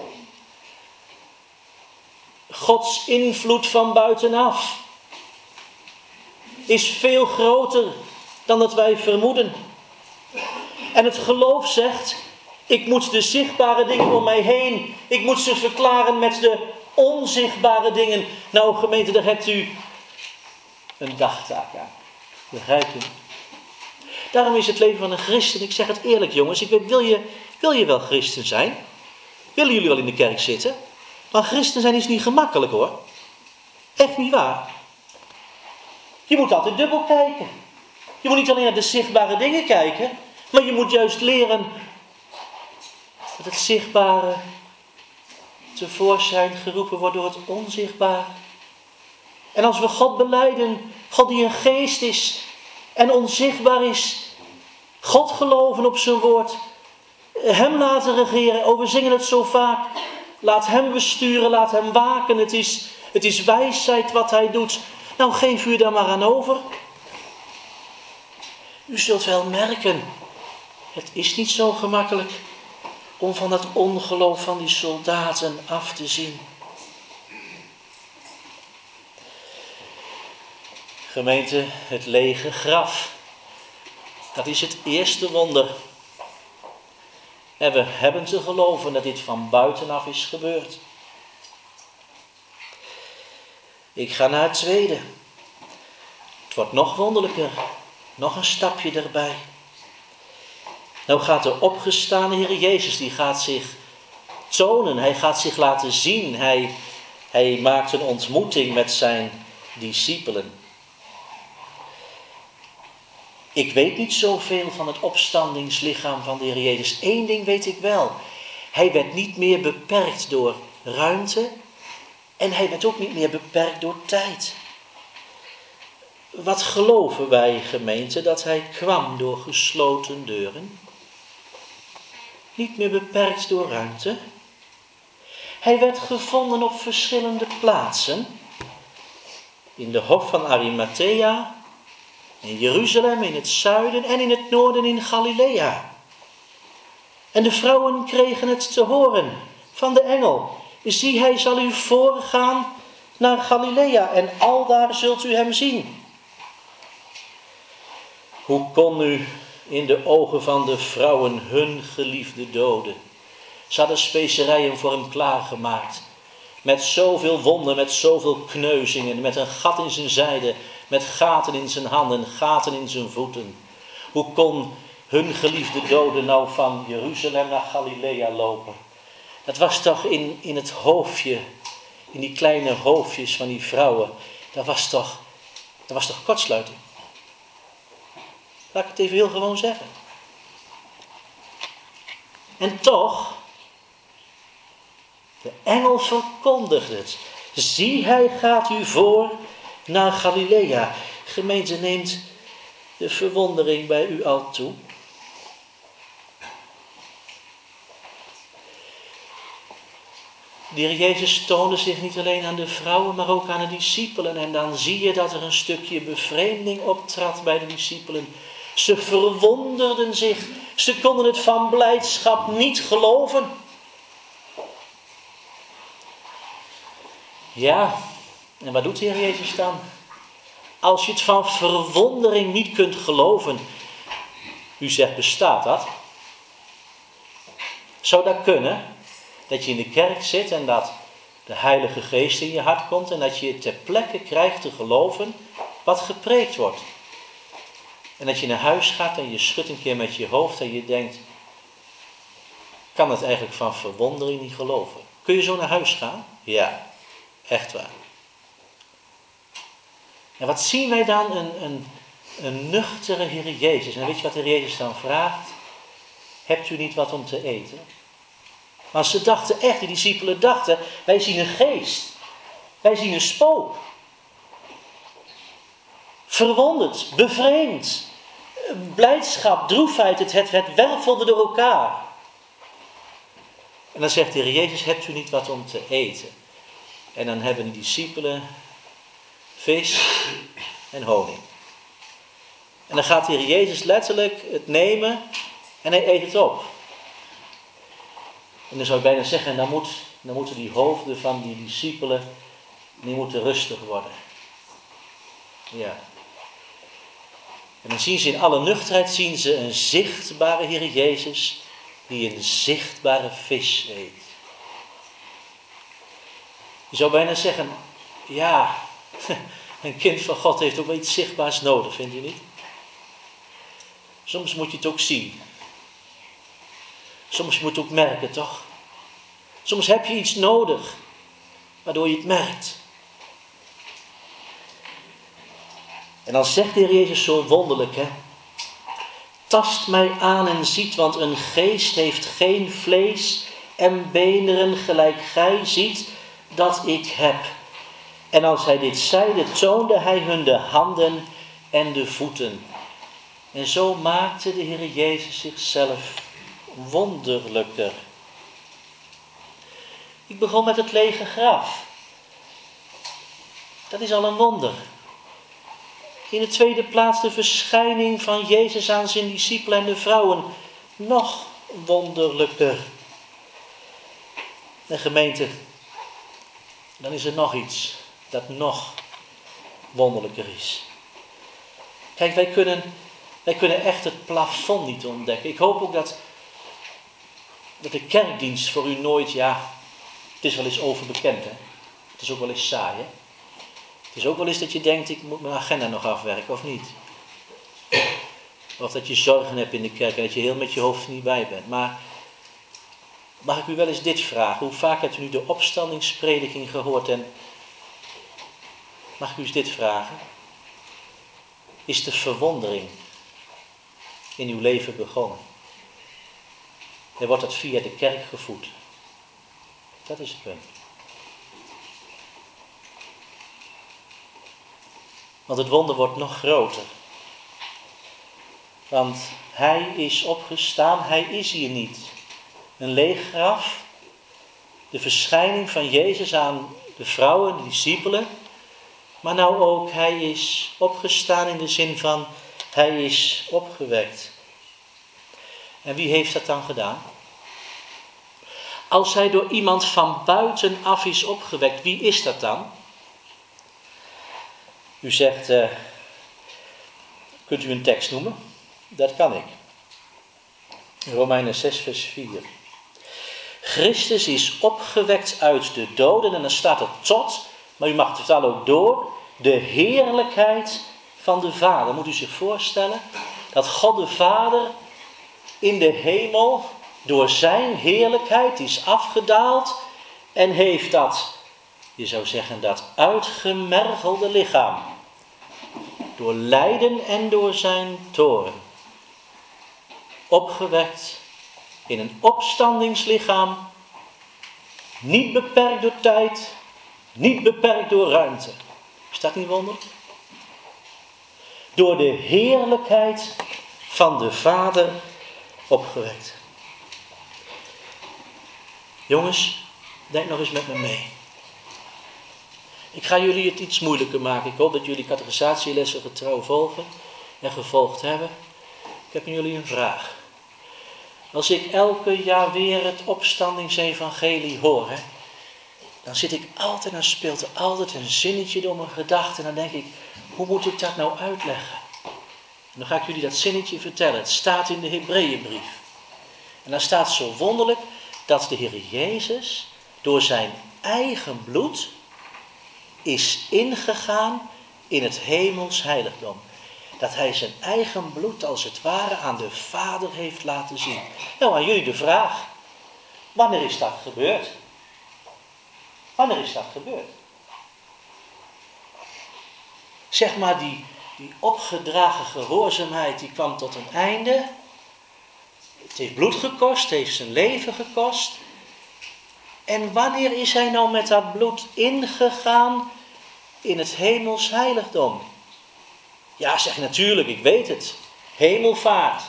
Gods invloed van buitenaf is veel groter dan dat wij vermoeden. En het geloof zegt, Ik moet de zichtbare dingen om mij heen. Ik moet ze verklaren met de onzichtbare dingen. Nou gemeente, daar hebt u een dagtaak aan. Begrijpt u? Daarom is het leven van een christen, ik zeg het eerlijk jongens, wil je wel christen zijn? Willen jullie wel in de kerk zitten? Maar christen zijn is niet gemakkelijk hoor. Echt niet waar. Je moet altijd dubbel kijken. Je moet niet alleen naar de zichtbare dingen kijken, maar je moet juist leren dat het zichtbare tevoorschijn geroepen wordt door het onzichtbare. En als we God belijden, God die een geest is en onzichtbaar is, God geloven op zijn woord, hem laten regeren, we zingen het zo vaak, laat hem besturen, laat hem waken, het is wijsheid wat hij doet. Nou geef u daar maar aan over. U zult wel merken, het is niet zo gemakkelijk om van het ongeloof van die soldaten af te zien. Gemeente, het lege graf, dat is het eerste wonder. En we hebben te geloven dat dit van buitenaf is gebeurd. Ik ga naar het tweede. Het wordt nog wonderlijker. Nog een stapje erbij. Nou gaat de opgestane Heer Jezus, die gaat zich tonen. Hij gaat zich laten zien. Hij maakt een ontmoeting met zijn discipelen. Ik weet niet zoveel van het opstandingslichaam van de Heer Jezus. Eén ding weet ik wel. Hij werd niet meer beperkt door ruimte. En hij werd ook niet meer beperkt door tijd. Wat geloven wij, gemeente, dat hij kwam door gesloten deuren? Niet meer beperkt door ruimte. Hij werd gevonden op verschillende plaatsen. In de hof van Arimathea, in Jeruzalem, in het zuiden en in het noorden in Galilea. En de vrouwen kregen het te horen van de engel. Zie, hij zal u voorgaan naar Galilea en aldaar zult u hem zien. Hoe kon nu in de ogen van de vrouwen hun geliefde doden? Ze hadden specerijen voor hem klaargemaakt. Met zoveel wonden, met zoveel kneuzingen, met een gat in zijn zijde, met gaten in zijn handen, gaten in zijn voeten. Hoe kon hun geliefde doden nou van Jeruzalem naar Galilea lopen? Dat was toch in het hoofdje, in die kleine hoofdjes van die vrouwen, dat was toch kortsluiting. Laat ik het even heel gewoon zeggen. En toch, de engel verkondigde het. Zie, hij gaat u voor naar Galilea. Gemeente, neemt de verwondering bij u al toe? De Heer Jezus toonde zich niet alleen aan de vrouwen, maar ook aan de discipelen. En dan zie je dat er een stukje bevreemding optrad bij de discipelen. Ze verwonderden zich. Ze konden het van blijdschap niet geloven. Ja, en wat doet de Heer Jezus dan? Als je het van verwondering niet kunt geloven. U zegt, bestaat dat? Zou dat kunnen? Dat je in de kerk zit en dat de Heilige Geest in je hart komt en dat je ter plekke krijgt te geloven wat gepreekt wordt. En dat je naar huis gaat en je schudt een keer met je hoofd en je denkt, kan het eigenlijk van verwondering niet geloven? Kun je zo naar huis gaan? Ja, echt waar. En wat zien wij dan? Een nuchtere Heer Jezus. En weet je wat de Heer Jezus dan vraagt? Hebt u niet wat om te eten? Maar ze dachten echt, die discipelen dachten, wij zien een geest. Wij zien een spook. Verwonderd, bevreemd. Blijdschap, droefheid, het wervelde door elkaar. En dan zegt de Heer Jezus, hebt u niet wat om te eten? En dan hebben die discipelen vis en honing. En dan gaat de Heer Jezus letterlijk het nemen en hij eet het op. En dan zou je bijna zeggen, dan moeten die hoofden van die discipelen, die moeten rustig worden. Ja. En dan zien ze in alle nuchterheid, zien ze een zichtbare Heer Jezus die een zichtbare vis eet. Je zou bijna zeggen, ja, een kind van God heeft ook wel iets zichtbaars nodig, vindt u niet? Soms moet je het ook zien. Soms moet je het ook merken, toch? Soms heb je iets nodig, waardoor je het merkt. En dan zegt de Heer Jezus zo wonderlijk, hè? Tast mij aan en ziet, want een geest heeft geen vlees en beenderen gelijk gij ziet dat ik heb. En als hij dit zeide, toonde hij hun de handen en de voeten. En zo maakte de Heer Jezus zichzelf wonderlijker. Ik begon met het lege graf. Dat is al een wonder. In de tweede plaats de verschijning van Jezus aan zijn discipelen en de vrouwen. Nog wonderlijker. En gemeente, dan is er nog iets dat nog wonderlijker is. Kijk, wij kunnen echt het plafond niet ontdekken. Ik hoop ook dat de kerkdienst voor u nooit, ja, het is wel eens overbekend, hè. Het is ook wel eens saai, hè. Het is ook wel eens dat je denkt, ik moet mijn agenda nog afwerken, of niet? Of dat je zorgen hebt in de kerk en dat je heel met je hoofd niet bij bent. Maar mag ik u wel eens dit vragen? Hoe vaak hebt u nu de opstandingsprediking gehoord? En mag ik u eens dit vragen? Is de verwondering in uw leven begonnen? En wordt dat via de kerk gevoed? Dat is het punt. Want het wonder wordt nog groter. Want hij is opgestaan, hij is hier niet. Een leeg graf, de verschijning van Jezus aan de vrouwen, de discipelen. Maar nou ook, hij is opgestaan in de zin van, hij is opgewekt. En wie heeft dat dan gedaan? Als hij door iemand van buitenaf is opgewekt, wie is dat dan? U zegt, kunt u een tekst noemen? Dat kan ik. Romeinen 6 vers 4. Christus is opgewekt uit de doden en dan staat er tot, maar u mag het vertalen ook door, de heerlijkheid van de Vader. Moet u zich voorstellen dat God de Vader in de hemel door zijn heerlijkheid is afgedaald en heeft dat, je zou zeggen, dat uitgemergelde lichaam door lijden en door zijn toorn opgewekt in een opstandingslichaam, niet beperkt door tijd, niet beperkt door ruimte. Is dat niet wonderlijk? Door de heerlijkheid van de Vader opgewekt. Jongens, denk nog eens met me mee. Ik ga jullie het iets moeilijker maken. Ik hoop dat jullie catechisatielessen getrouw volgen en gevolgd hebben. Ik heb aan jullie een vraag. Als ik elke jaar weer het opstandingsevangelie hoor, dan zit ik altijd, dan speelt er altijd een zinnetje door mijn gedachten. En dan denk ik, hoe moet ik dat nou uitleggen? En dan ga ik jullie dat zinnetje vertellen. Het staat in de Hebreeënbrief. En daar staat zo wonderlijk dat de Heer Jezus door zijn eigen bloed is ingegaan in het hemels heiligdom. Dat hij zijn eigen bloed als het ware aan de Vader heeft laten zien. Nou, aan jullie de vraag. Wanneer is dat gebeurd? Wanneer is dat gebeurd? Zeg maar, die opgedragen gehoorzaamheid, die kwam tot een einde. Het heeft bloed gekost, het heeft zijn leven gekost. En wanneer is hij nou met dat bloed ingegaan in het hemels heiligdom? Ja, zeg natuurlijk, ik weet het. Hemelvaart.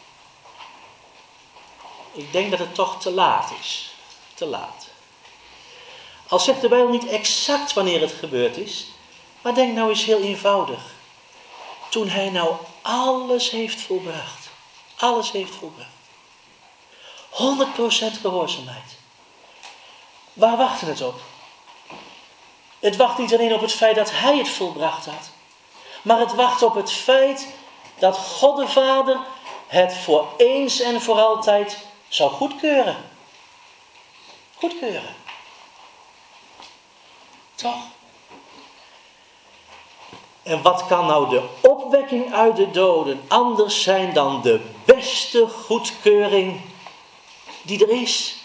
Ik denk dat het toch te laat is. Te laat. Al zegt de Bijbel niet exact wanneer het gebeurd is, maar denk nou eens heel eenvoudig. Toen hij nou alles heeft volbracht. Alles heeft volbracht. 100% gehoorzaamheid. Waar wachtte het op? Het wacht niet alleen op het feit dat hij het volbracht had, maar het wacht op het feit dat God de Vader het voor eens en voor altijd zou goedkeuren. Goedkeuren. Toch? En wat kan nou de opwekking uit de doden anders zijn dan de beste goedkeuring die er is?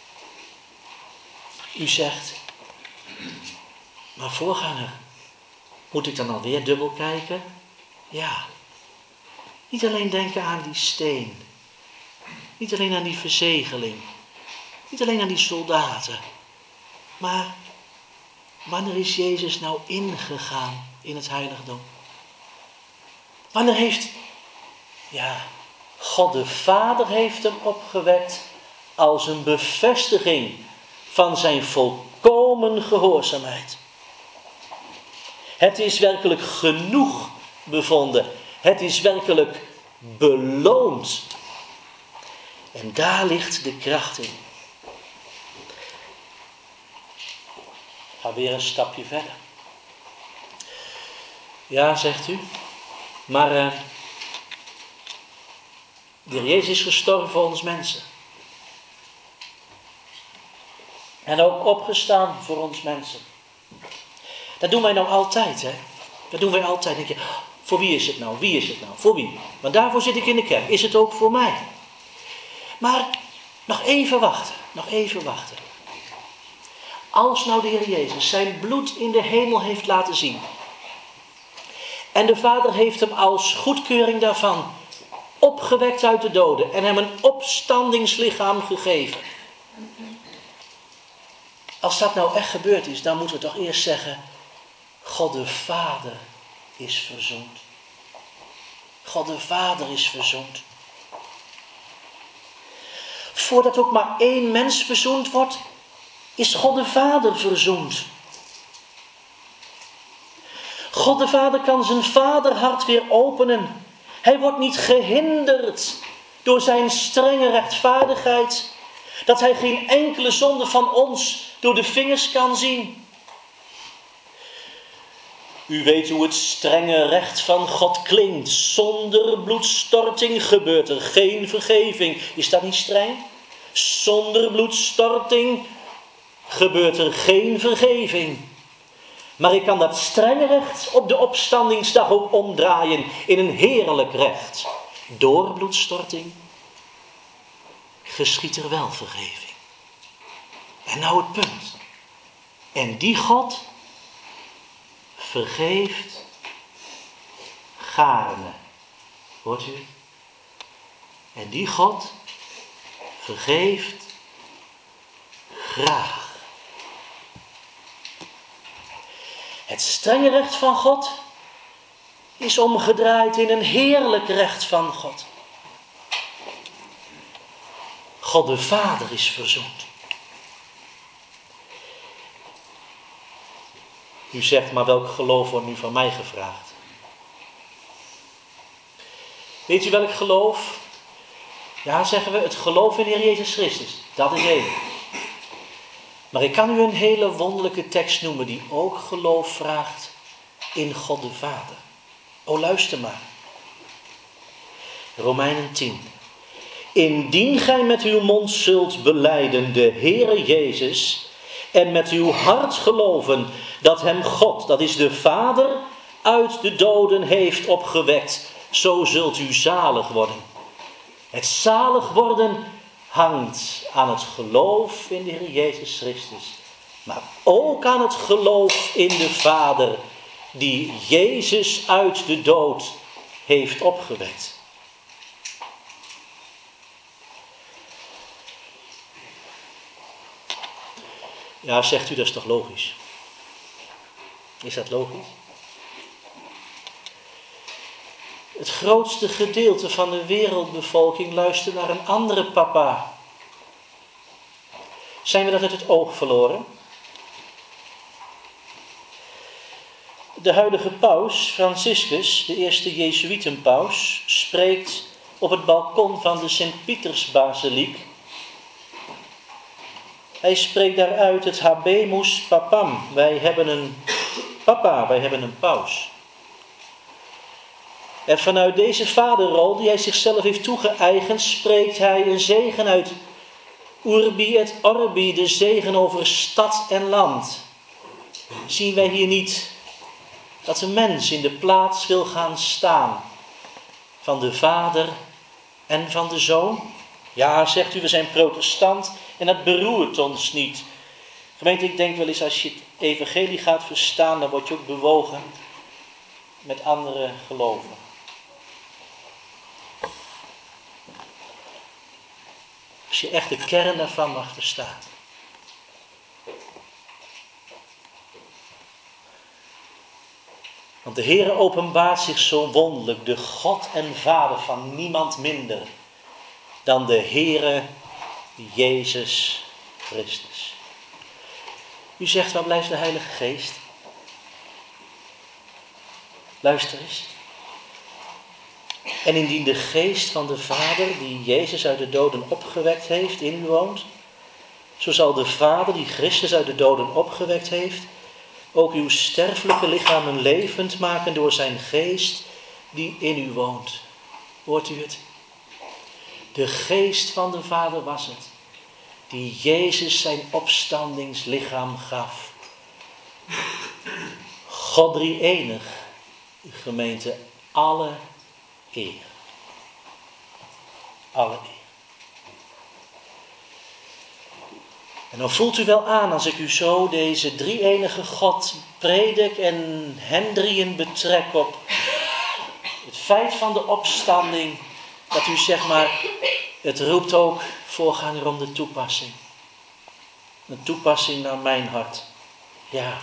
U zegt, maar voorganger, moet ik dan alweer dubbel kijken? Ja. Niet alleen denken aan die steen. Niet alleen aan die verzegeling. Niet alleen aan die soldaten. Maar wanneer is Jezus nou ingegaan in het heiligdom? Wanneer heeft, God de Vader heeft hem opgewekt als een bevestiging van zijn volkomen gehoorzaamheid. Het is werkelijk genoeg bevonden. Het is werkelijk beloond. En daar ligt de kracht in. Ik ga weer een stapje verder. Ja, zegt u. Maar de Heer Jezus is gestorven voor ons mensen. En ook opgestaan voor ons mensen. Dat doen wij nou altijd, hè. Dat doen wij altijd. Denk je, voor wie is het nou? Wie is het nou? Voor wie? Want daarvoor zit ik in de kerk. Is het ook voor mij? Maar nog even wachten. Nog even wachten. Als nou de Heer Jezus zijn bloed in de hemel heeft laten zien. En de Vader heeft hem als goedkeuring daarvan opgewekt uit de doden. En hem een opstandingslichaam gegeven. Als dat nou echt gebeurd is, dan moeten we toch eerst zeggen, God de Vader is verzoend. God de Vader is verzoend. Voordat ook maar één mens verzoend wordt, is God de Vader verzoend. God de Vader kan zijn vaderhart weer openen. Hij wordt niet gehinderd door zijn strenge rechtvaardigheid, dat hij geen enkele zonde van ons door de vingers kan zien. U weet hoe het strenge recht van God klinkt. Zonder bloedstorting gebeurt er geen vergeving. Is dat niet streng? Zonder bloedstorting gebeurt er geen vergeving. Maar ik kan dat strenge recht op de opstandingsdag ook omdraaien in een heerlijk recht. Door bloedstorting geschiedt er wel vergeving. En nou het punt. En die God vergeeft gaarne. Hoort u? En die God vergeeft graag. Het strenge recht van God is omgedraaid in een heerlijk recht van God. God de Vader is verzoend. U zegt, maar welk geloof wordt nu van mij gevraagd? Weet u welk geloof? Ja, zeggen we, het geloof in de Heer Jezus Christus. Dat is één. Maar ik kan u een hele wonderlijke tekst noemen die ook geloof vraagt in God de Vader. Oh, luister maar. Romeinen 10. Indien gij met uw mond zult belijden de Heere Jezus en met uw hart geloven dat hem God, dat is de Vader, uit de doden heeft opgewekt, zo zult u zalig worden. Het zalig worden hangt aan het geloof in de Heer Jezus Christus, maar ook aan het geloof in de Vader die Jezus uit de dood heeft opgewekt. Ja, zegt u, dat is toch logisch? Is dat logisch? Het grootste gedeelte van de wereldbevolking luistert naar een andere papa. Zijn we dat uit het oog verloren? De huidige paus, Franciscus, de eerste Jezuïetenpaus, spreekt op het balkon van de Sint-Pietersbasiliek. Hij spreekt daaruit het habemus papam. Wij hebben een papa, wij hebben een paus. En vanuit deze vaderrol die hij zichzelf heeft toegeëigend, spreekt hij een zegen uit Urbi et orbi, de zegen over stad en land. Zien wij hier niet dat een mens in de plaats wil gaan staan van de Vader en van de Zoon? Ja, zegt u, we zijn protestant en dat beroert ons niet. Gemeente, ik denk wel eens als je het evangelie gaat verstaan, dan word je ook bewogen met andere geloven. Als je echt de kern daarvan mag verstaan. Want de Heere openbaart zich zo wonderlijk, de God en Vader van niemand minder dan de Heere Jezus Christus. U zegt, waar blijft de Heilige Geest? Luister eens. En indien de Geest van de Vader, die Jezus uit de doden opgewekt heeft, in u woont, zo zal de Vader, die Christus uit de doden opgewekt heeft, ook uw sterfelijke lichamen levend maken door zijn Geest die in u woont. Hoort u het? De Geest van de Vader was het, die Jezus zijn opstandingslichaam gaf. God drie-enig, gemeente, alle eer. Alle eer. En dan voelt u wel aan als ik u zo deze drie-enige God predik en hen drieën betrek op het feit van de opstanding, dat u zeg maar, het roept ook voorganger om de toepassing. Een toepassing naar mijn hart. Ja.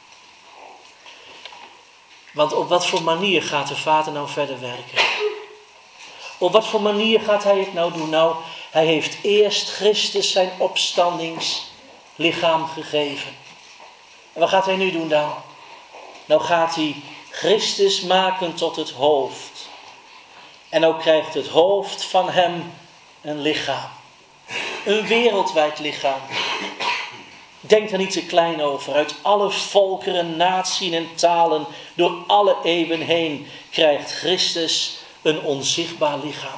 Want op wat voor manier gaat de Vader nou verder werken? Op wat voor manier gaat hij het nou doen? Nou, hij heeft eerst Christus zijn opstandingslichaam gegeven. En wat gaat hij nu doen dan? Nou gaat hij Christus maken tot het hoofd. En nou krijgt het hoofd van hem een lichaam. Een wereldwijd lichaam. Denk er niet te klein over. Uit alle volkeren, naties en talen, door alle eeuwen heen, krijgt Christus een onzichtbaar lichaam.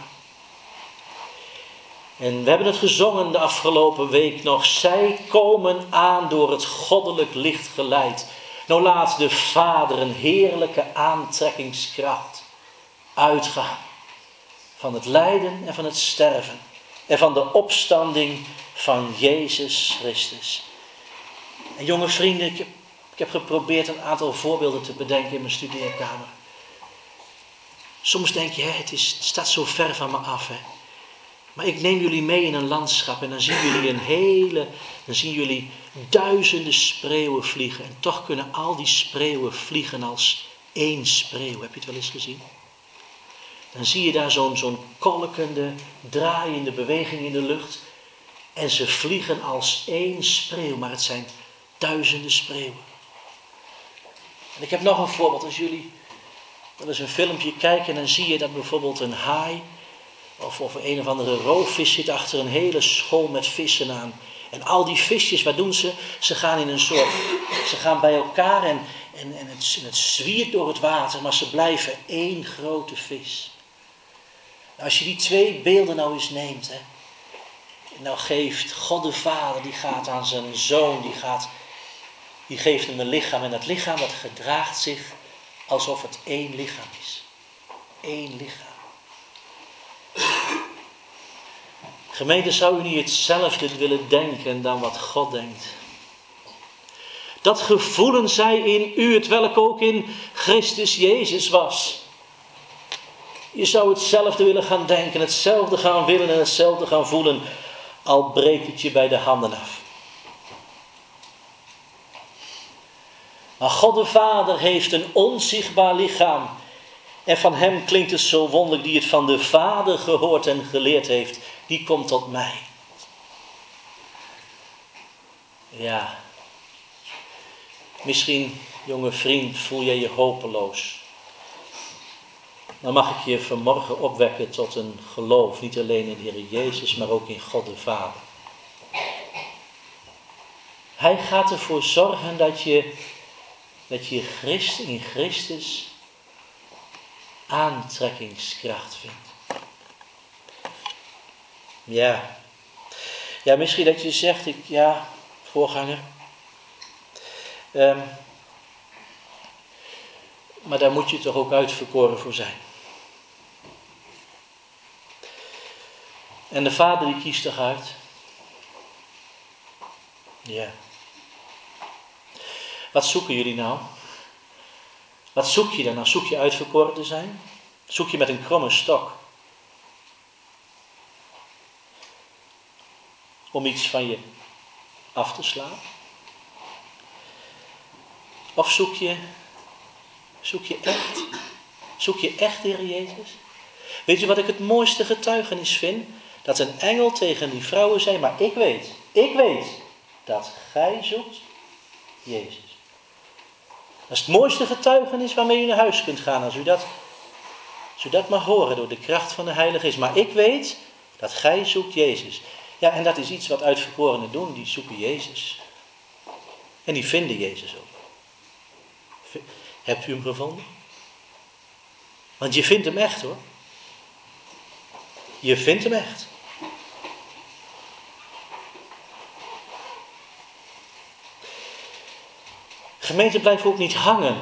En we hebben het gezongen de afgelopen week nog. Zij komen aan door het goddelijk licht geleid. Nou laat de Vader een heerlijke aantrekkingskracht uitgaan. Van het lijden en van het sterven. En van de opstanding van Jezus Christus. En jonge vrienden, ik heb geprobeerd een aantal voorbeelden te bedenken in mijn studeerkamer. Soms denk je, het staat zo ver van me af. Hè. Maar ik neem jullie mee in een landschap en dan zien jullie duizenden spreeuwen vliegen. En toch kunnen al die spreeuwen vliegen als één spreeuw. Heb je het wel eens gezien? Dan zie je daar zo'n kolkende, draaiende beweging in de lucht. En ze vliegen als één spreeuw, maar het zijn duizenden spreeuwen. En ik heb nog een voorbeeld. Als jullie wel eens een filmpje kijken, dan zie je dat bijvoorbeeld een haai of een of andere roofvis zit achter een hele school met vissen aan. En al die visjes, wat doen ze? Ze gaan bij elkaar en het zwiert door het water, maar ze blijven één grote vis. Nou, als je die twee beelden nou eens neemt, hè, nou geeft God de Vader, die gaat aan zijn Zoon, die geeft hem een lichaam. En dat lichaam dat gedraagt zich alsof het één lichaam is. Eén lichaam. Gemeente, zou u niet hetzelfde willen denken dan wat God denkt? Dat gevoelen zij in u, het welk ook in Christus Jezus was. Je zou hetzelfde willen gaan denken, hetzelfde gaan willen en hetzelfde gaan voelen, al breekt het je bij de handen af. Maar God de Vader heeft een onzichtbaar lichaam. En van hem klinkt het zo wonderlijk, die het van de Vader gehoord en geleerd heeft, die komt tot mij. Ja, misschien, jonge vriend, voel jij je hopeloos. Dan mag ik je vanmorgen opwekken tot een geloof, niet alleen in de Heer Jezus, maar ook in God de Vader. Hij gaat ervoor zorgen dat je in Christus aantrekkingskracht vindt. Ja. Ja, misschien dat je zegt, voorganger. Maar daar moet je toch ook uitverkoren voor zijn. En de Vader die kiest toch uit? Ja. Wat zoeken jullie nou? Wat zoek je dan? Nou, zoek je uitverkoren te zijn? Zoek je met een kromme stok om iets van je af te slaan? Of zoek je echt? Zoek je echt de Heer Jezus? Weet je wat ik het mooiste getuigenis vind? Dat een engel tegen die vrouwen zei, maar ik weet dat gij zoekt Jezus. Dat is het mooiste getuigenis waarmee u naar huis kunt gaan. Als u dat mag horen door de kracht van de Heilige Geest. Maar ik weet dat gij zoekt Jezus. Ja, en dat is iets wat uitverkorenen doen. Die zoeken Jezus. En die vinden Jezus ook. Hebt u hem gevonden? Want je vindt hem echt hoor. Je vindt hem echt. Gemeente blijft ook niet hangen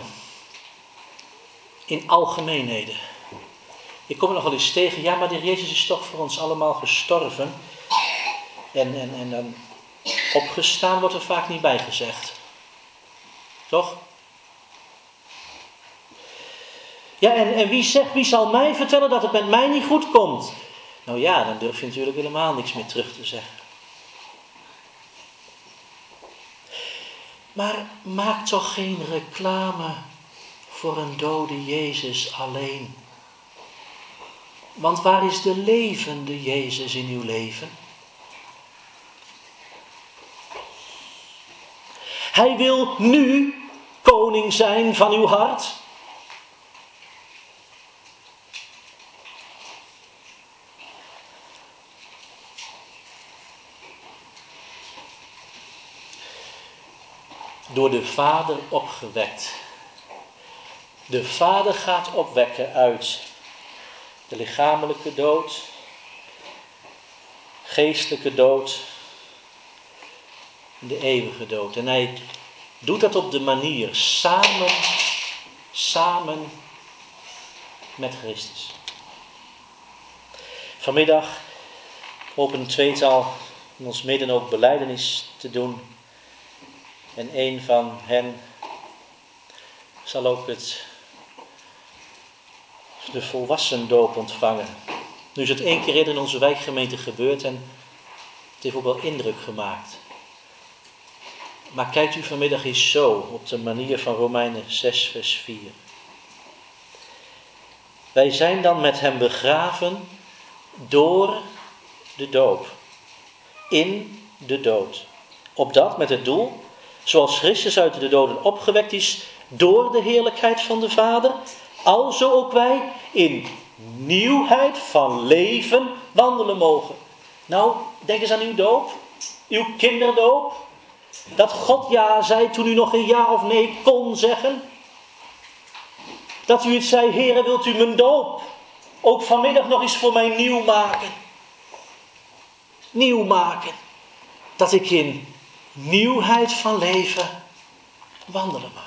in algemeenheden. Ik kom er nog wel eens tegen, ja, maar de Heer Jezus is toch voor ons allemaal gestorven. En dan opgestaan wordt er vaak niet bij gezegd. Toch? Ja, en wie zal mij vertellen dat het met mij niet goed komt? Nou ja, dan durf je natuurlijk helemaal niks meer terug te zeggen. Maar maak toch geen reclame voor een dode Jezus alleen. Want waar is de levende Jezus in uw leven? Hij wil nu koning zijn van uw hart. Door de Vader opgewekt. De Vader gaat opwekken uit de lichamelijke dood, geestelijke dood, de eeuwige dood. En hij doet dat op de manier samen met Christus. Vanmiddag hopen een tweetal in ons midden ook belijdenis te doen. En een van hen zal ook de volwassendoop ontvangen. Nu is het 1 keer in onze wijkgemeente gebeurd en het heeft ook wel indruk gemaakt. Maar kijkt u vanmiddag eens zo op de manier van Romeinen 6 vers 4. Wij zijn dan met hem begraven door de doop. In de dood. Opdat met het doel, zoals Christus uit de doden opgewekt is door de heerlijkheid van de Vader, alzo ook wij in nieuwheid van leven wandelen mogen. Nou, denk eens aan uw doop, uw kinderdoop. Dat God ja zei toen u nog geen ja of nee kon zeggen. Dat u het zei, Heere, wilt u mijn doop ook vanmiddag nog eens voor mij nieuw maken? Nieuw maken. Dat ik in nieuwheid van leven wandelen mag.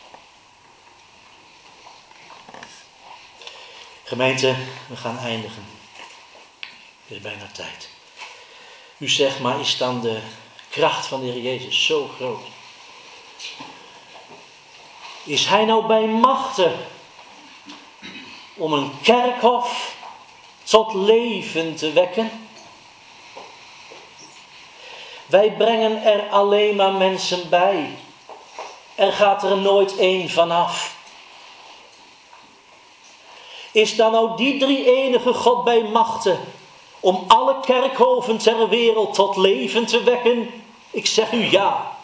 Gemeente, we gaan eindigen. Het is bijna tijd. U zegt, maar is dan de kracht van de Heer Jezus zo groot? Is hij nou bij machten om een kerkhof tot leven te wekken? Wij brengen er alleen maar mensen bij. Er gaat er nooit één vanaf. Is dan nou die drie-enige God bij machten om alle kerkhoven ter wereld tot leven te wekken? Ik zeg u ja.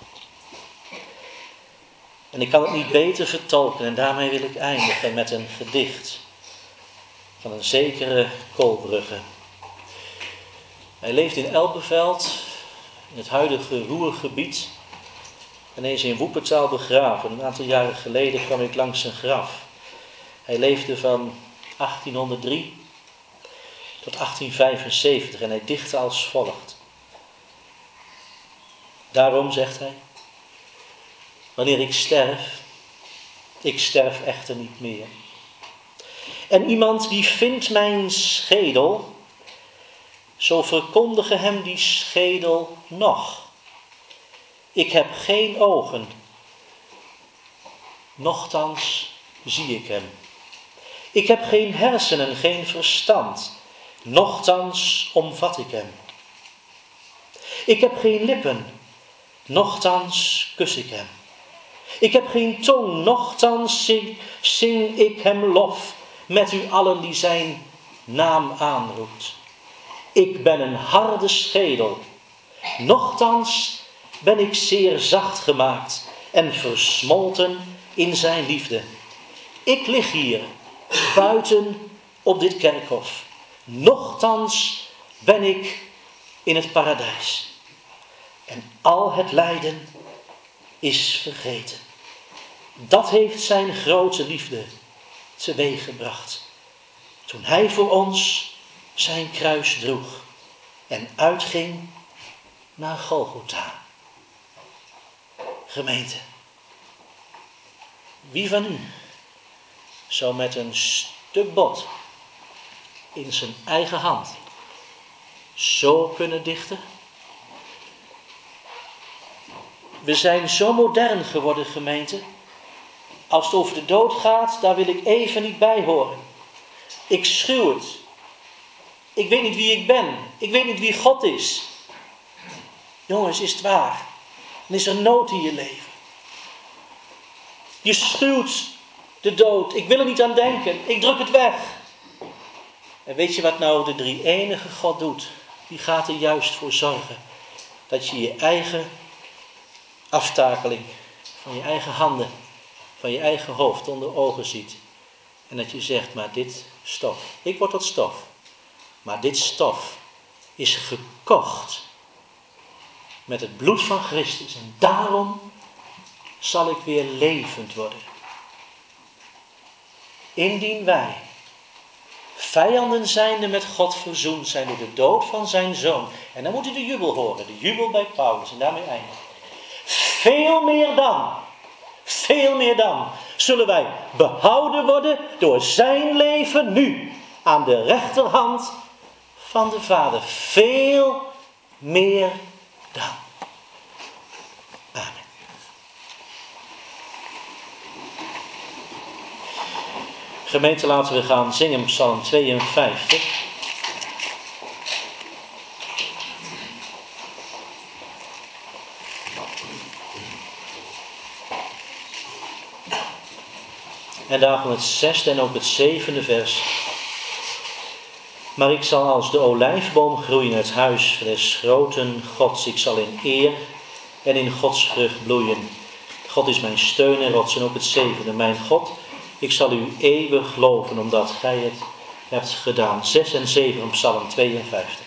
En ik kan het niet beter vertolken en daarmee wil ik eindigen met een gedicht van een zekere Kolbrugge. Hij leeft in Elbeveld, in het huidige Ruhrgebied. En hij is in Woepertaal begraven. Een aantal jaren geleden kwam ik langs zijn graf. Hij leefde van 1803 tot 1875 en hij dichtte als volgt. Daarom zegt hij, wanneer ik sterf echter niet meer. En iemand die vindt mijn schedel, zo verkondige hem die schedel nog. Ik heb geen ogen, nochtans zie ik hem. Ik heb geen hersenen, geen verstand, nochtans omvat ik hem. Ik heb geen lippen, nochtans kus ik hem. Ik heb geen tong, nochtans zing ik hem lof met u allen die zijn naam aanroept. Ik ben een harde schedel, nochtans ben ik zeer zacht gemaakt en versmolten in zijn liefde. Ik lig hier buiten op dit kerkhof, nochtans ben ik in het paradijs. En al het lijden is vergeten. Dat heeft zijn grote liefde teweeggebracht. Toen hij voor ons zijn kruis droeg en uitging naar Golgotha. Gemeente, wie van u zou met een stuk bot in zijn eigen hand zo kunnen dichten? We zijn zo modern geworden, gemeente. Als het over de dood gaat, daar wil ik even niet bij horen. Ik schuw het. Ik weet niet wie ik ben. Ik weet niet wie God is. Jongens, is het waar? Dan is er nood in je leven. Je schuwt de dood. Ik wil er niet aan denken. Ik druk het weg. En weet je wat nou de drie-enige God doet? Die gaat er juist voor zorgen dat je je eigen aftakeling van je eigen handen, van je eigen hoofd onder ogen ziet. En dat je zegt, maar dit stof, ik word tot stof. Maar dit stof is gekocht met het bloed van Christus. En daarom zal ik weer levend worden. Indien wij, vijanden zijnde met God verzoend zijn door de dood van zijn zoon. En dan moet u de jubel horen, de jubel bij Paulus. En daarmee eindigt. Veel meer dan zullen wij behouden worden door zijn leven nu aan de rechterhand van de Vader. Veel meer dan. Amen. Gemeente, laten we gaan zingen Psalm 52. En daarvan het 6e en ook het 7e vers. Maar ik zal als de olijfboom groeien in het huis des groten Gods. Ik zal in eer en in Gods vrucht bloeien. God is mijn steun en rots. En ook het 7e. Mijn God, ik zal u eeuwig loven, omdat gij het hebt gedaan. 6 en 7 van Psalm 52.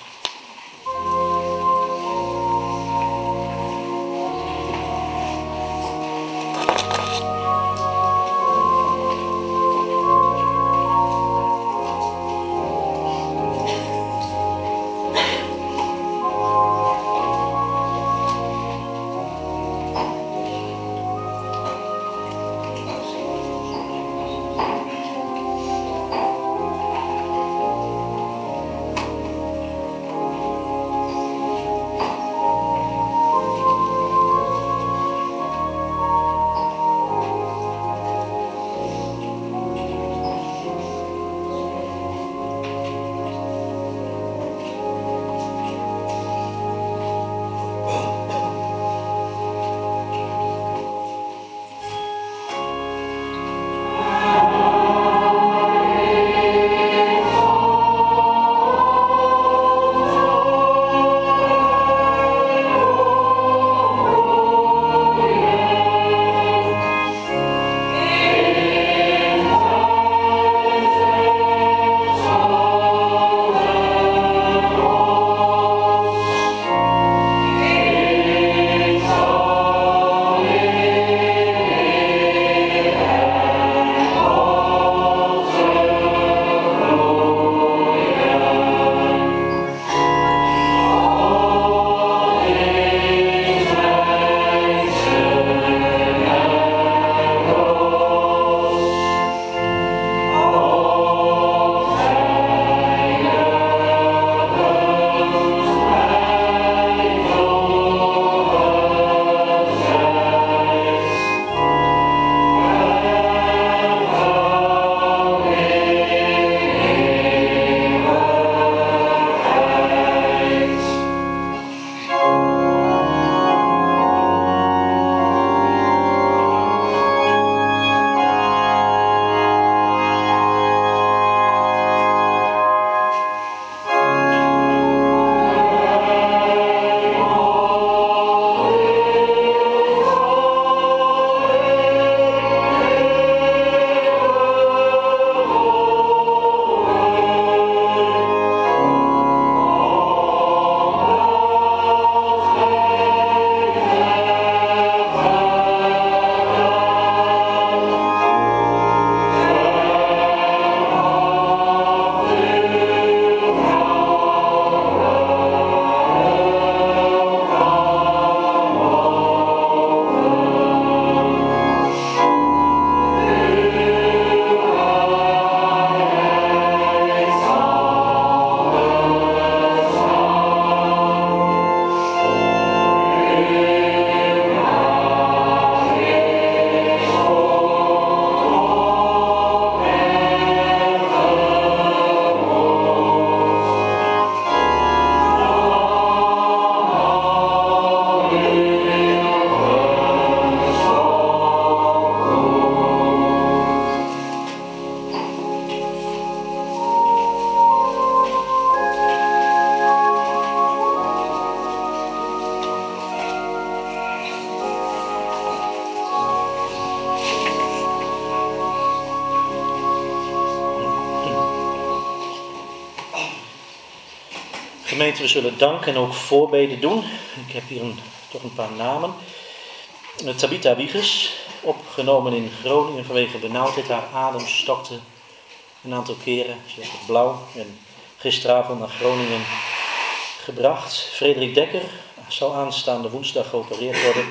gemeente, we zullen dank en ook voorbeden doen. Ik heb hier toch een paar namen. Tabitha Wiegers, opgenomen in Groningen vanwege benauwdheid. Haar adem stokte een aantal keren. Ze werd blauw en gisteravond naar Groningen gebracht. Frederik Dekker zal aanstaande woensdag geopereerd worden.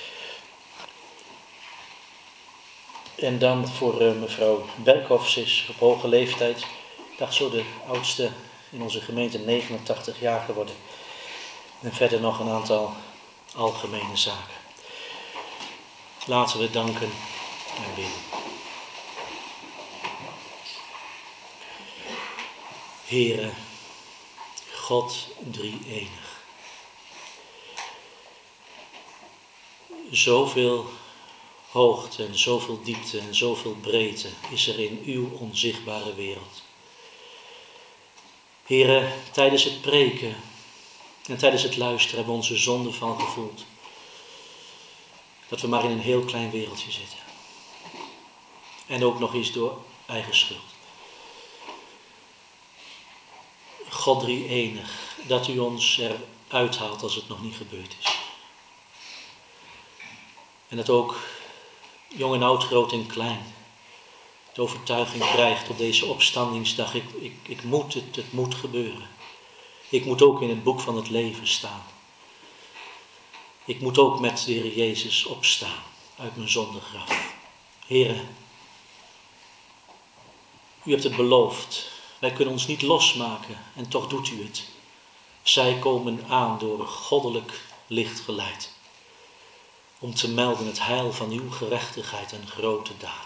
En dan voor mevrouw Berkhoff, ze is op hoge leeftijd. Ik dacht zo de oudste in onze gemeente, 89 jaar geworden. En verder nog een aantal algemene zaken. Laten we danken en bidden. Heere, God drie-enig. Zoveel hoogte en zoveel diepte en zoveel breedte is er in uw onzichtbare wereld. Heere, tijdens het preken en tijdens het luisteren hebben we onze zondeval gevoeld. Dat we maar in een heel klein wereldje zitten. En ook nog eens door eigen schuld. God drie-enig, dat u ons eruit haalt als het nog niet gebeurd is. En dat ook jong en oud, groot en klein de overtuiging krijgt op deze opstandingsdag. Ik moet het moet gebeuren. Ik moet ook in het boek van het leven staan. Ik moet ook met de Heer Jezus opstaan uit mijn zondegraf. Heere, u hebt het beloofd. Wij kunnen ons niet losmaken en toch doet u het. Zij komen aan door goddelijk licht geleid. Om te melden het heil van uw gerechtigheid en grote daden.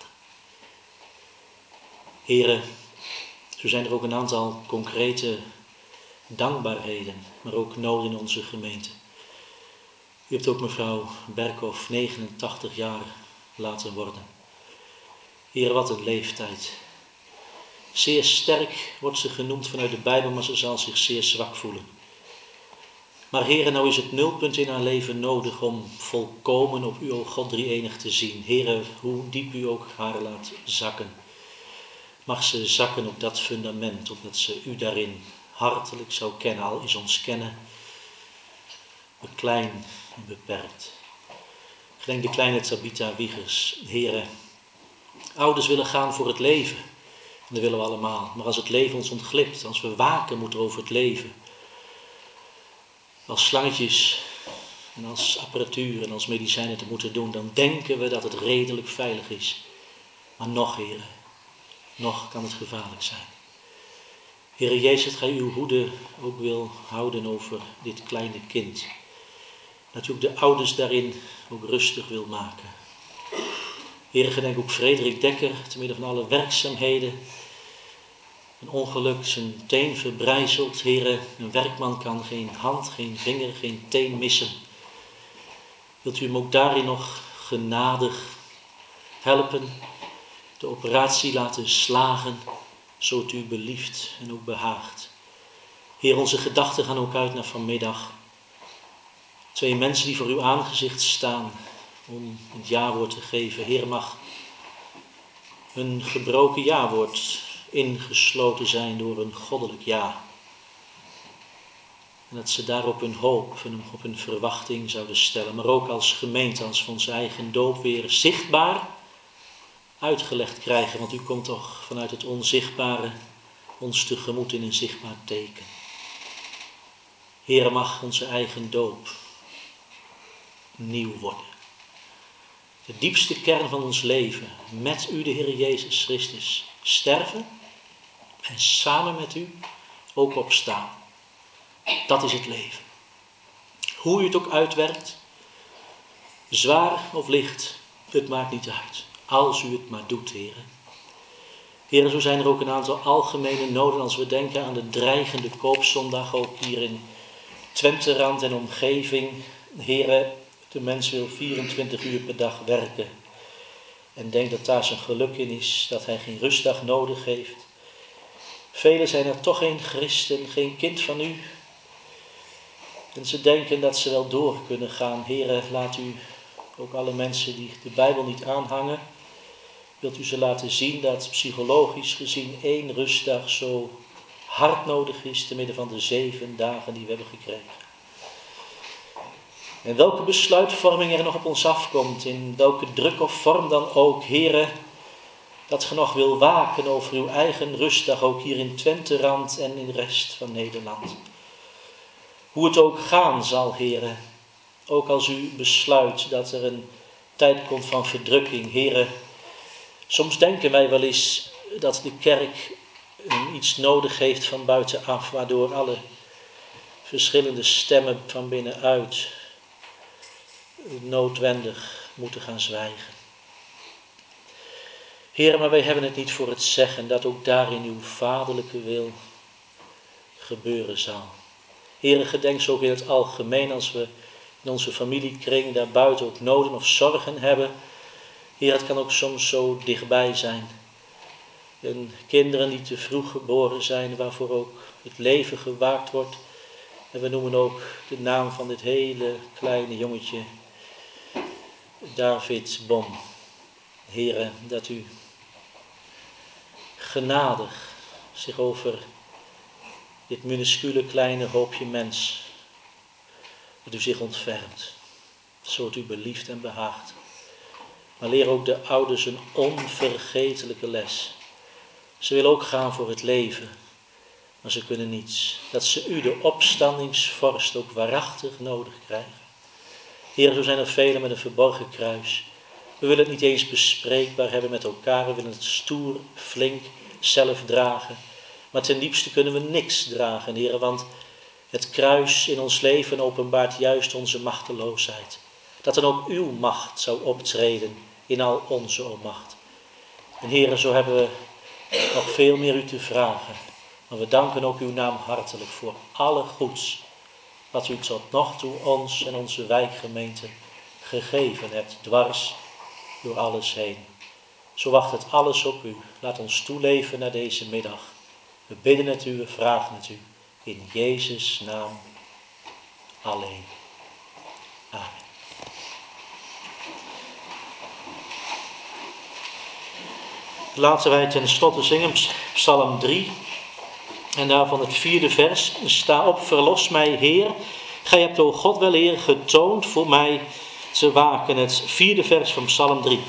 Heere, zo zijn er ook een aantal concrete dankbaarheden, maar ook noden in onze gemeente. U hebt ook mevrouw Berkhoff 89 jaar laten worden. Heer, wat een leeftijd. Zeer sterk wordt ze genoemd vanuit de Bijbel, maar ze zal zich zeer zwak voelen. Maar Heer, nou is het nulpunt in haar leven nodig om volkomen op u, o God drie-enig, te zien. Heer, hoe diep u ook haar laat zakken. Mag ze zakken op dat fundament, opdat ze u daarin hartelijk zou kennen. Al is ons kennen klein en beperkt. Gedenk de kleine Tabitha Wiegers. Heere, ouders willen gaan voor het leven. En dat willen we allemaal. Maar als het leven ons ontglipt, als we waken moeten over het leven. Als slangetjes en als apparatuur en als medicijnen te moeten doen, dan denken we dat het redelijk veilig is. Maar nog, Heere, nog kan het gevaarlijk zijn. Heere Jezus, dat gij uw hoede ook wil houden over dit kleine kind. Dat u ook de ouders daarin ook rustig wil maken. Heere, gedenk ook Frederik Dekker, te midden van alle werkzaamheden. Een ongeluk, zijn teen verbrijzeld. Heere, een werkman kan geen hand, geen vinger, geen teen missen. Wilt u hem ook daarin nog genadig helpen, de operatie laten slagen, zo het u belieft en ook behaagt. Heer, onze gedachten gaan ook uit naar vanmiddag. 2 mensen die voor uw aangezicht staan om het jawoord te geven. Heer, mag hun gebroken jawoord ingesloten zijn door een goddelijk ja. En dat ze daarop hun hoop en op hun verwachting zouden stellen. Maar ook als gemeente, als we onze eigen doop weer zichtbaar uitgelegd krijgen. Want u komt toch vanuit het onzichtbare ons tegemoet in een zichtbaar teken. Heere, mag onze eigen doop nieuw worden. De diepste kern van ons leven, met u de Heer Jezus Christus, sterven en samen met u ook opstaan. Dat is het leven. Hoe u het ook uitwerkt, zwaar of licht, het maakt niet uit. Als u het maar doet, Heer. Heer, zo zijn er ook een aantal algemene noden als we denken aan de dreigende koopzondag, ook hier in Twenterand en omgeving. Heer, de mens wil 24 uur per dag werken. En denkt dat daar zijn geluk in is, dat hij geen rustdag nodig heeft. Velen zijn er toch geen christen, geen kind van u. En ze denken dat ze wel door kunnen gaan. Heere, laat u ook alle mensen die de Bijbel niet aanhangen, wilt u ze laten zien dat psychologisch gezien 1 rustdag zo hard nodig is te midden van de 7 dagen die we hebben gekregen. En welke besluitvorming er nog op ons afkomt, in welke druk of vorm dan ook, Heere, dat ge nog wil waken over uw eigen rustdag, ook hier in Twenterand en in de rest van Nederland. Hoe het ook gaan zal, Heere, ook als u besluit dat er een tijd komt van verdrukking, Heere. Soms denken wij wel eens dat de kerk iets nodig heeft van buitenaf, waardoor alle verschillende stemmen van binnenuit noodwendig moeten gaan zwijgen. Heer, maar wij hebben het niet voor het zeggen dat ook daarin uw vaderlijke wil gebeuren zal. Heer, gedenk zo ook in het algemeen als we in onze familiekring daarbuiten ook noden of zorgen hebben. Heer, het kan ook soms zo dichtbij zijn. En kinderen die te vroeg geboren zijn, waarvoor ook het leven gewaakt wordt. En we noemen ook de naam van dit hele kleine jongetje, David Bom. Heere, dat u genadig zich over dit minuscule kleine hoopje mens, dat u zich ontfermt, zo het u belieft en behaagt. Maar leer ook de ouders een onvergetelijke les. Ze willen ook gaan voor het leven, maar ze kunnen niets. Dat ze u, de opstandingsvorst, ook waarachtig nodig krijgen. Heer, zo zijn er velen met een verborgen kruis. We willen het niet eens bespreekbaar hebben met elkaar. We willen het stoer, flink, zelf dragen. Maar ten diepste kunnen we niks dragen, Heer, want het kruis in ons leven openbaart juist onze machteloosheid. Dat dan ook uw macht zou optreden in al onze onmacht. En Heer, zo hebben we nog veel meer u te vragen. Maar we danken ook uw naam hartelijk voor alle goeds wat u tot nog toe ons en onze wijkgemeente gegeven hebt, dwars door alles heen. Zo wacht het alles op u. Laat ons toeleven naar deze middag. We bidden het u, we vragen het u. In Jezus' naam alleen. Amen. Laten wij ten slotte zingen Psalm 3. En daarvan het 4e vers. Sta op, verlos mij, Heer. Gij hebt, o God, wel eer getoond voor mij te waken. Het 4e vers van Psalm 3.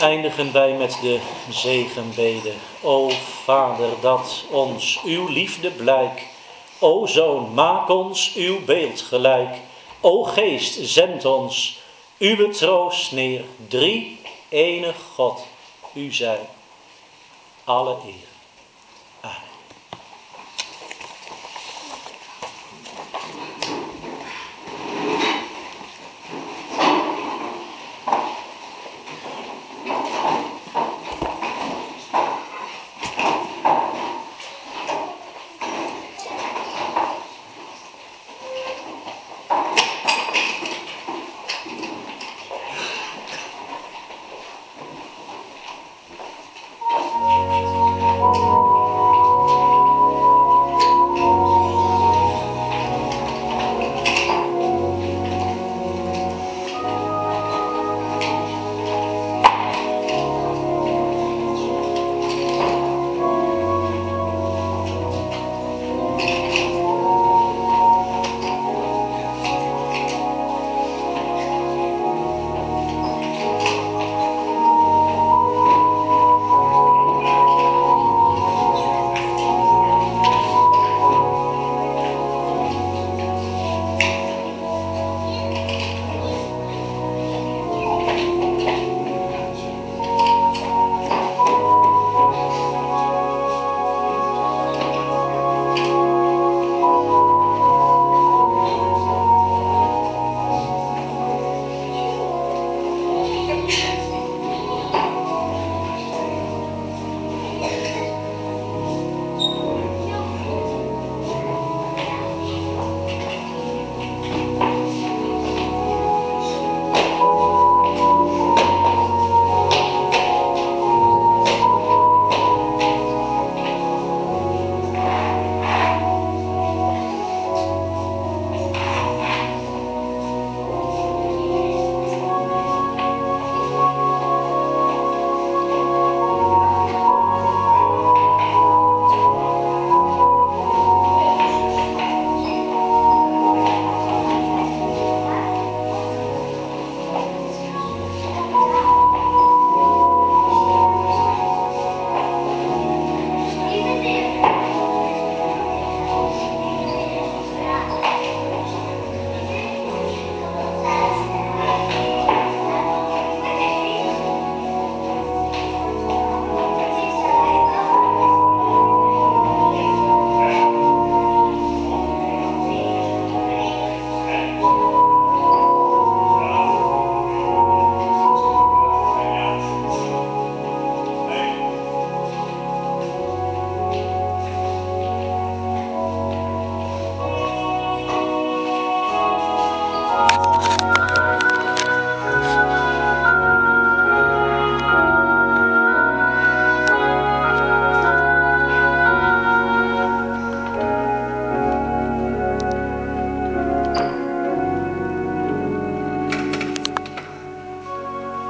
eindigen wij met de zegenbede. O Vader, dat ons uw liefde blijk. O Zoon, maak ons uw beeld gelijk. O Geest, zend ons uw troost neer. Drie, enig God, u zij alle eer.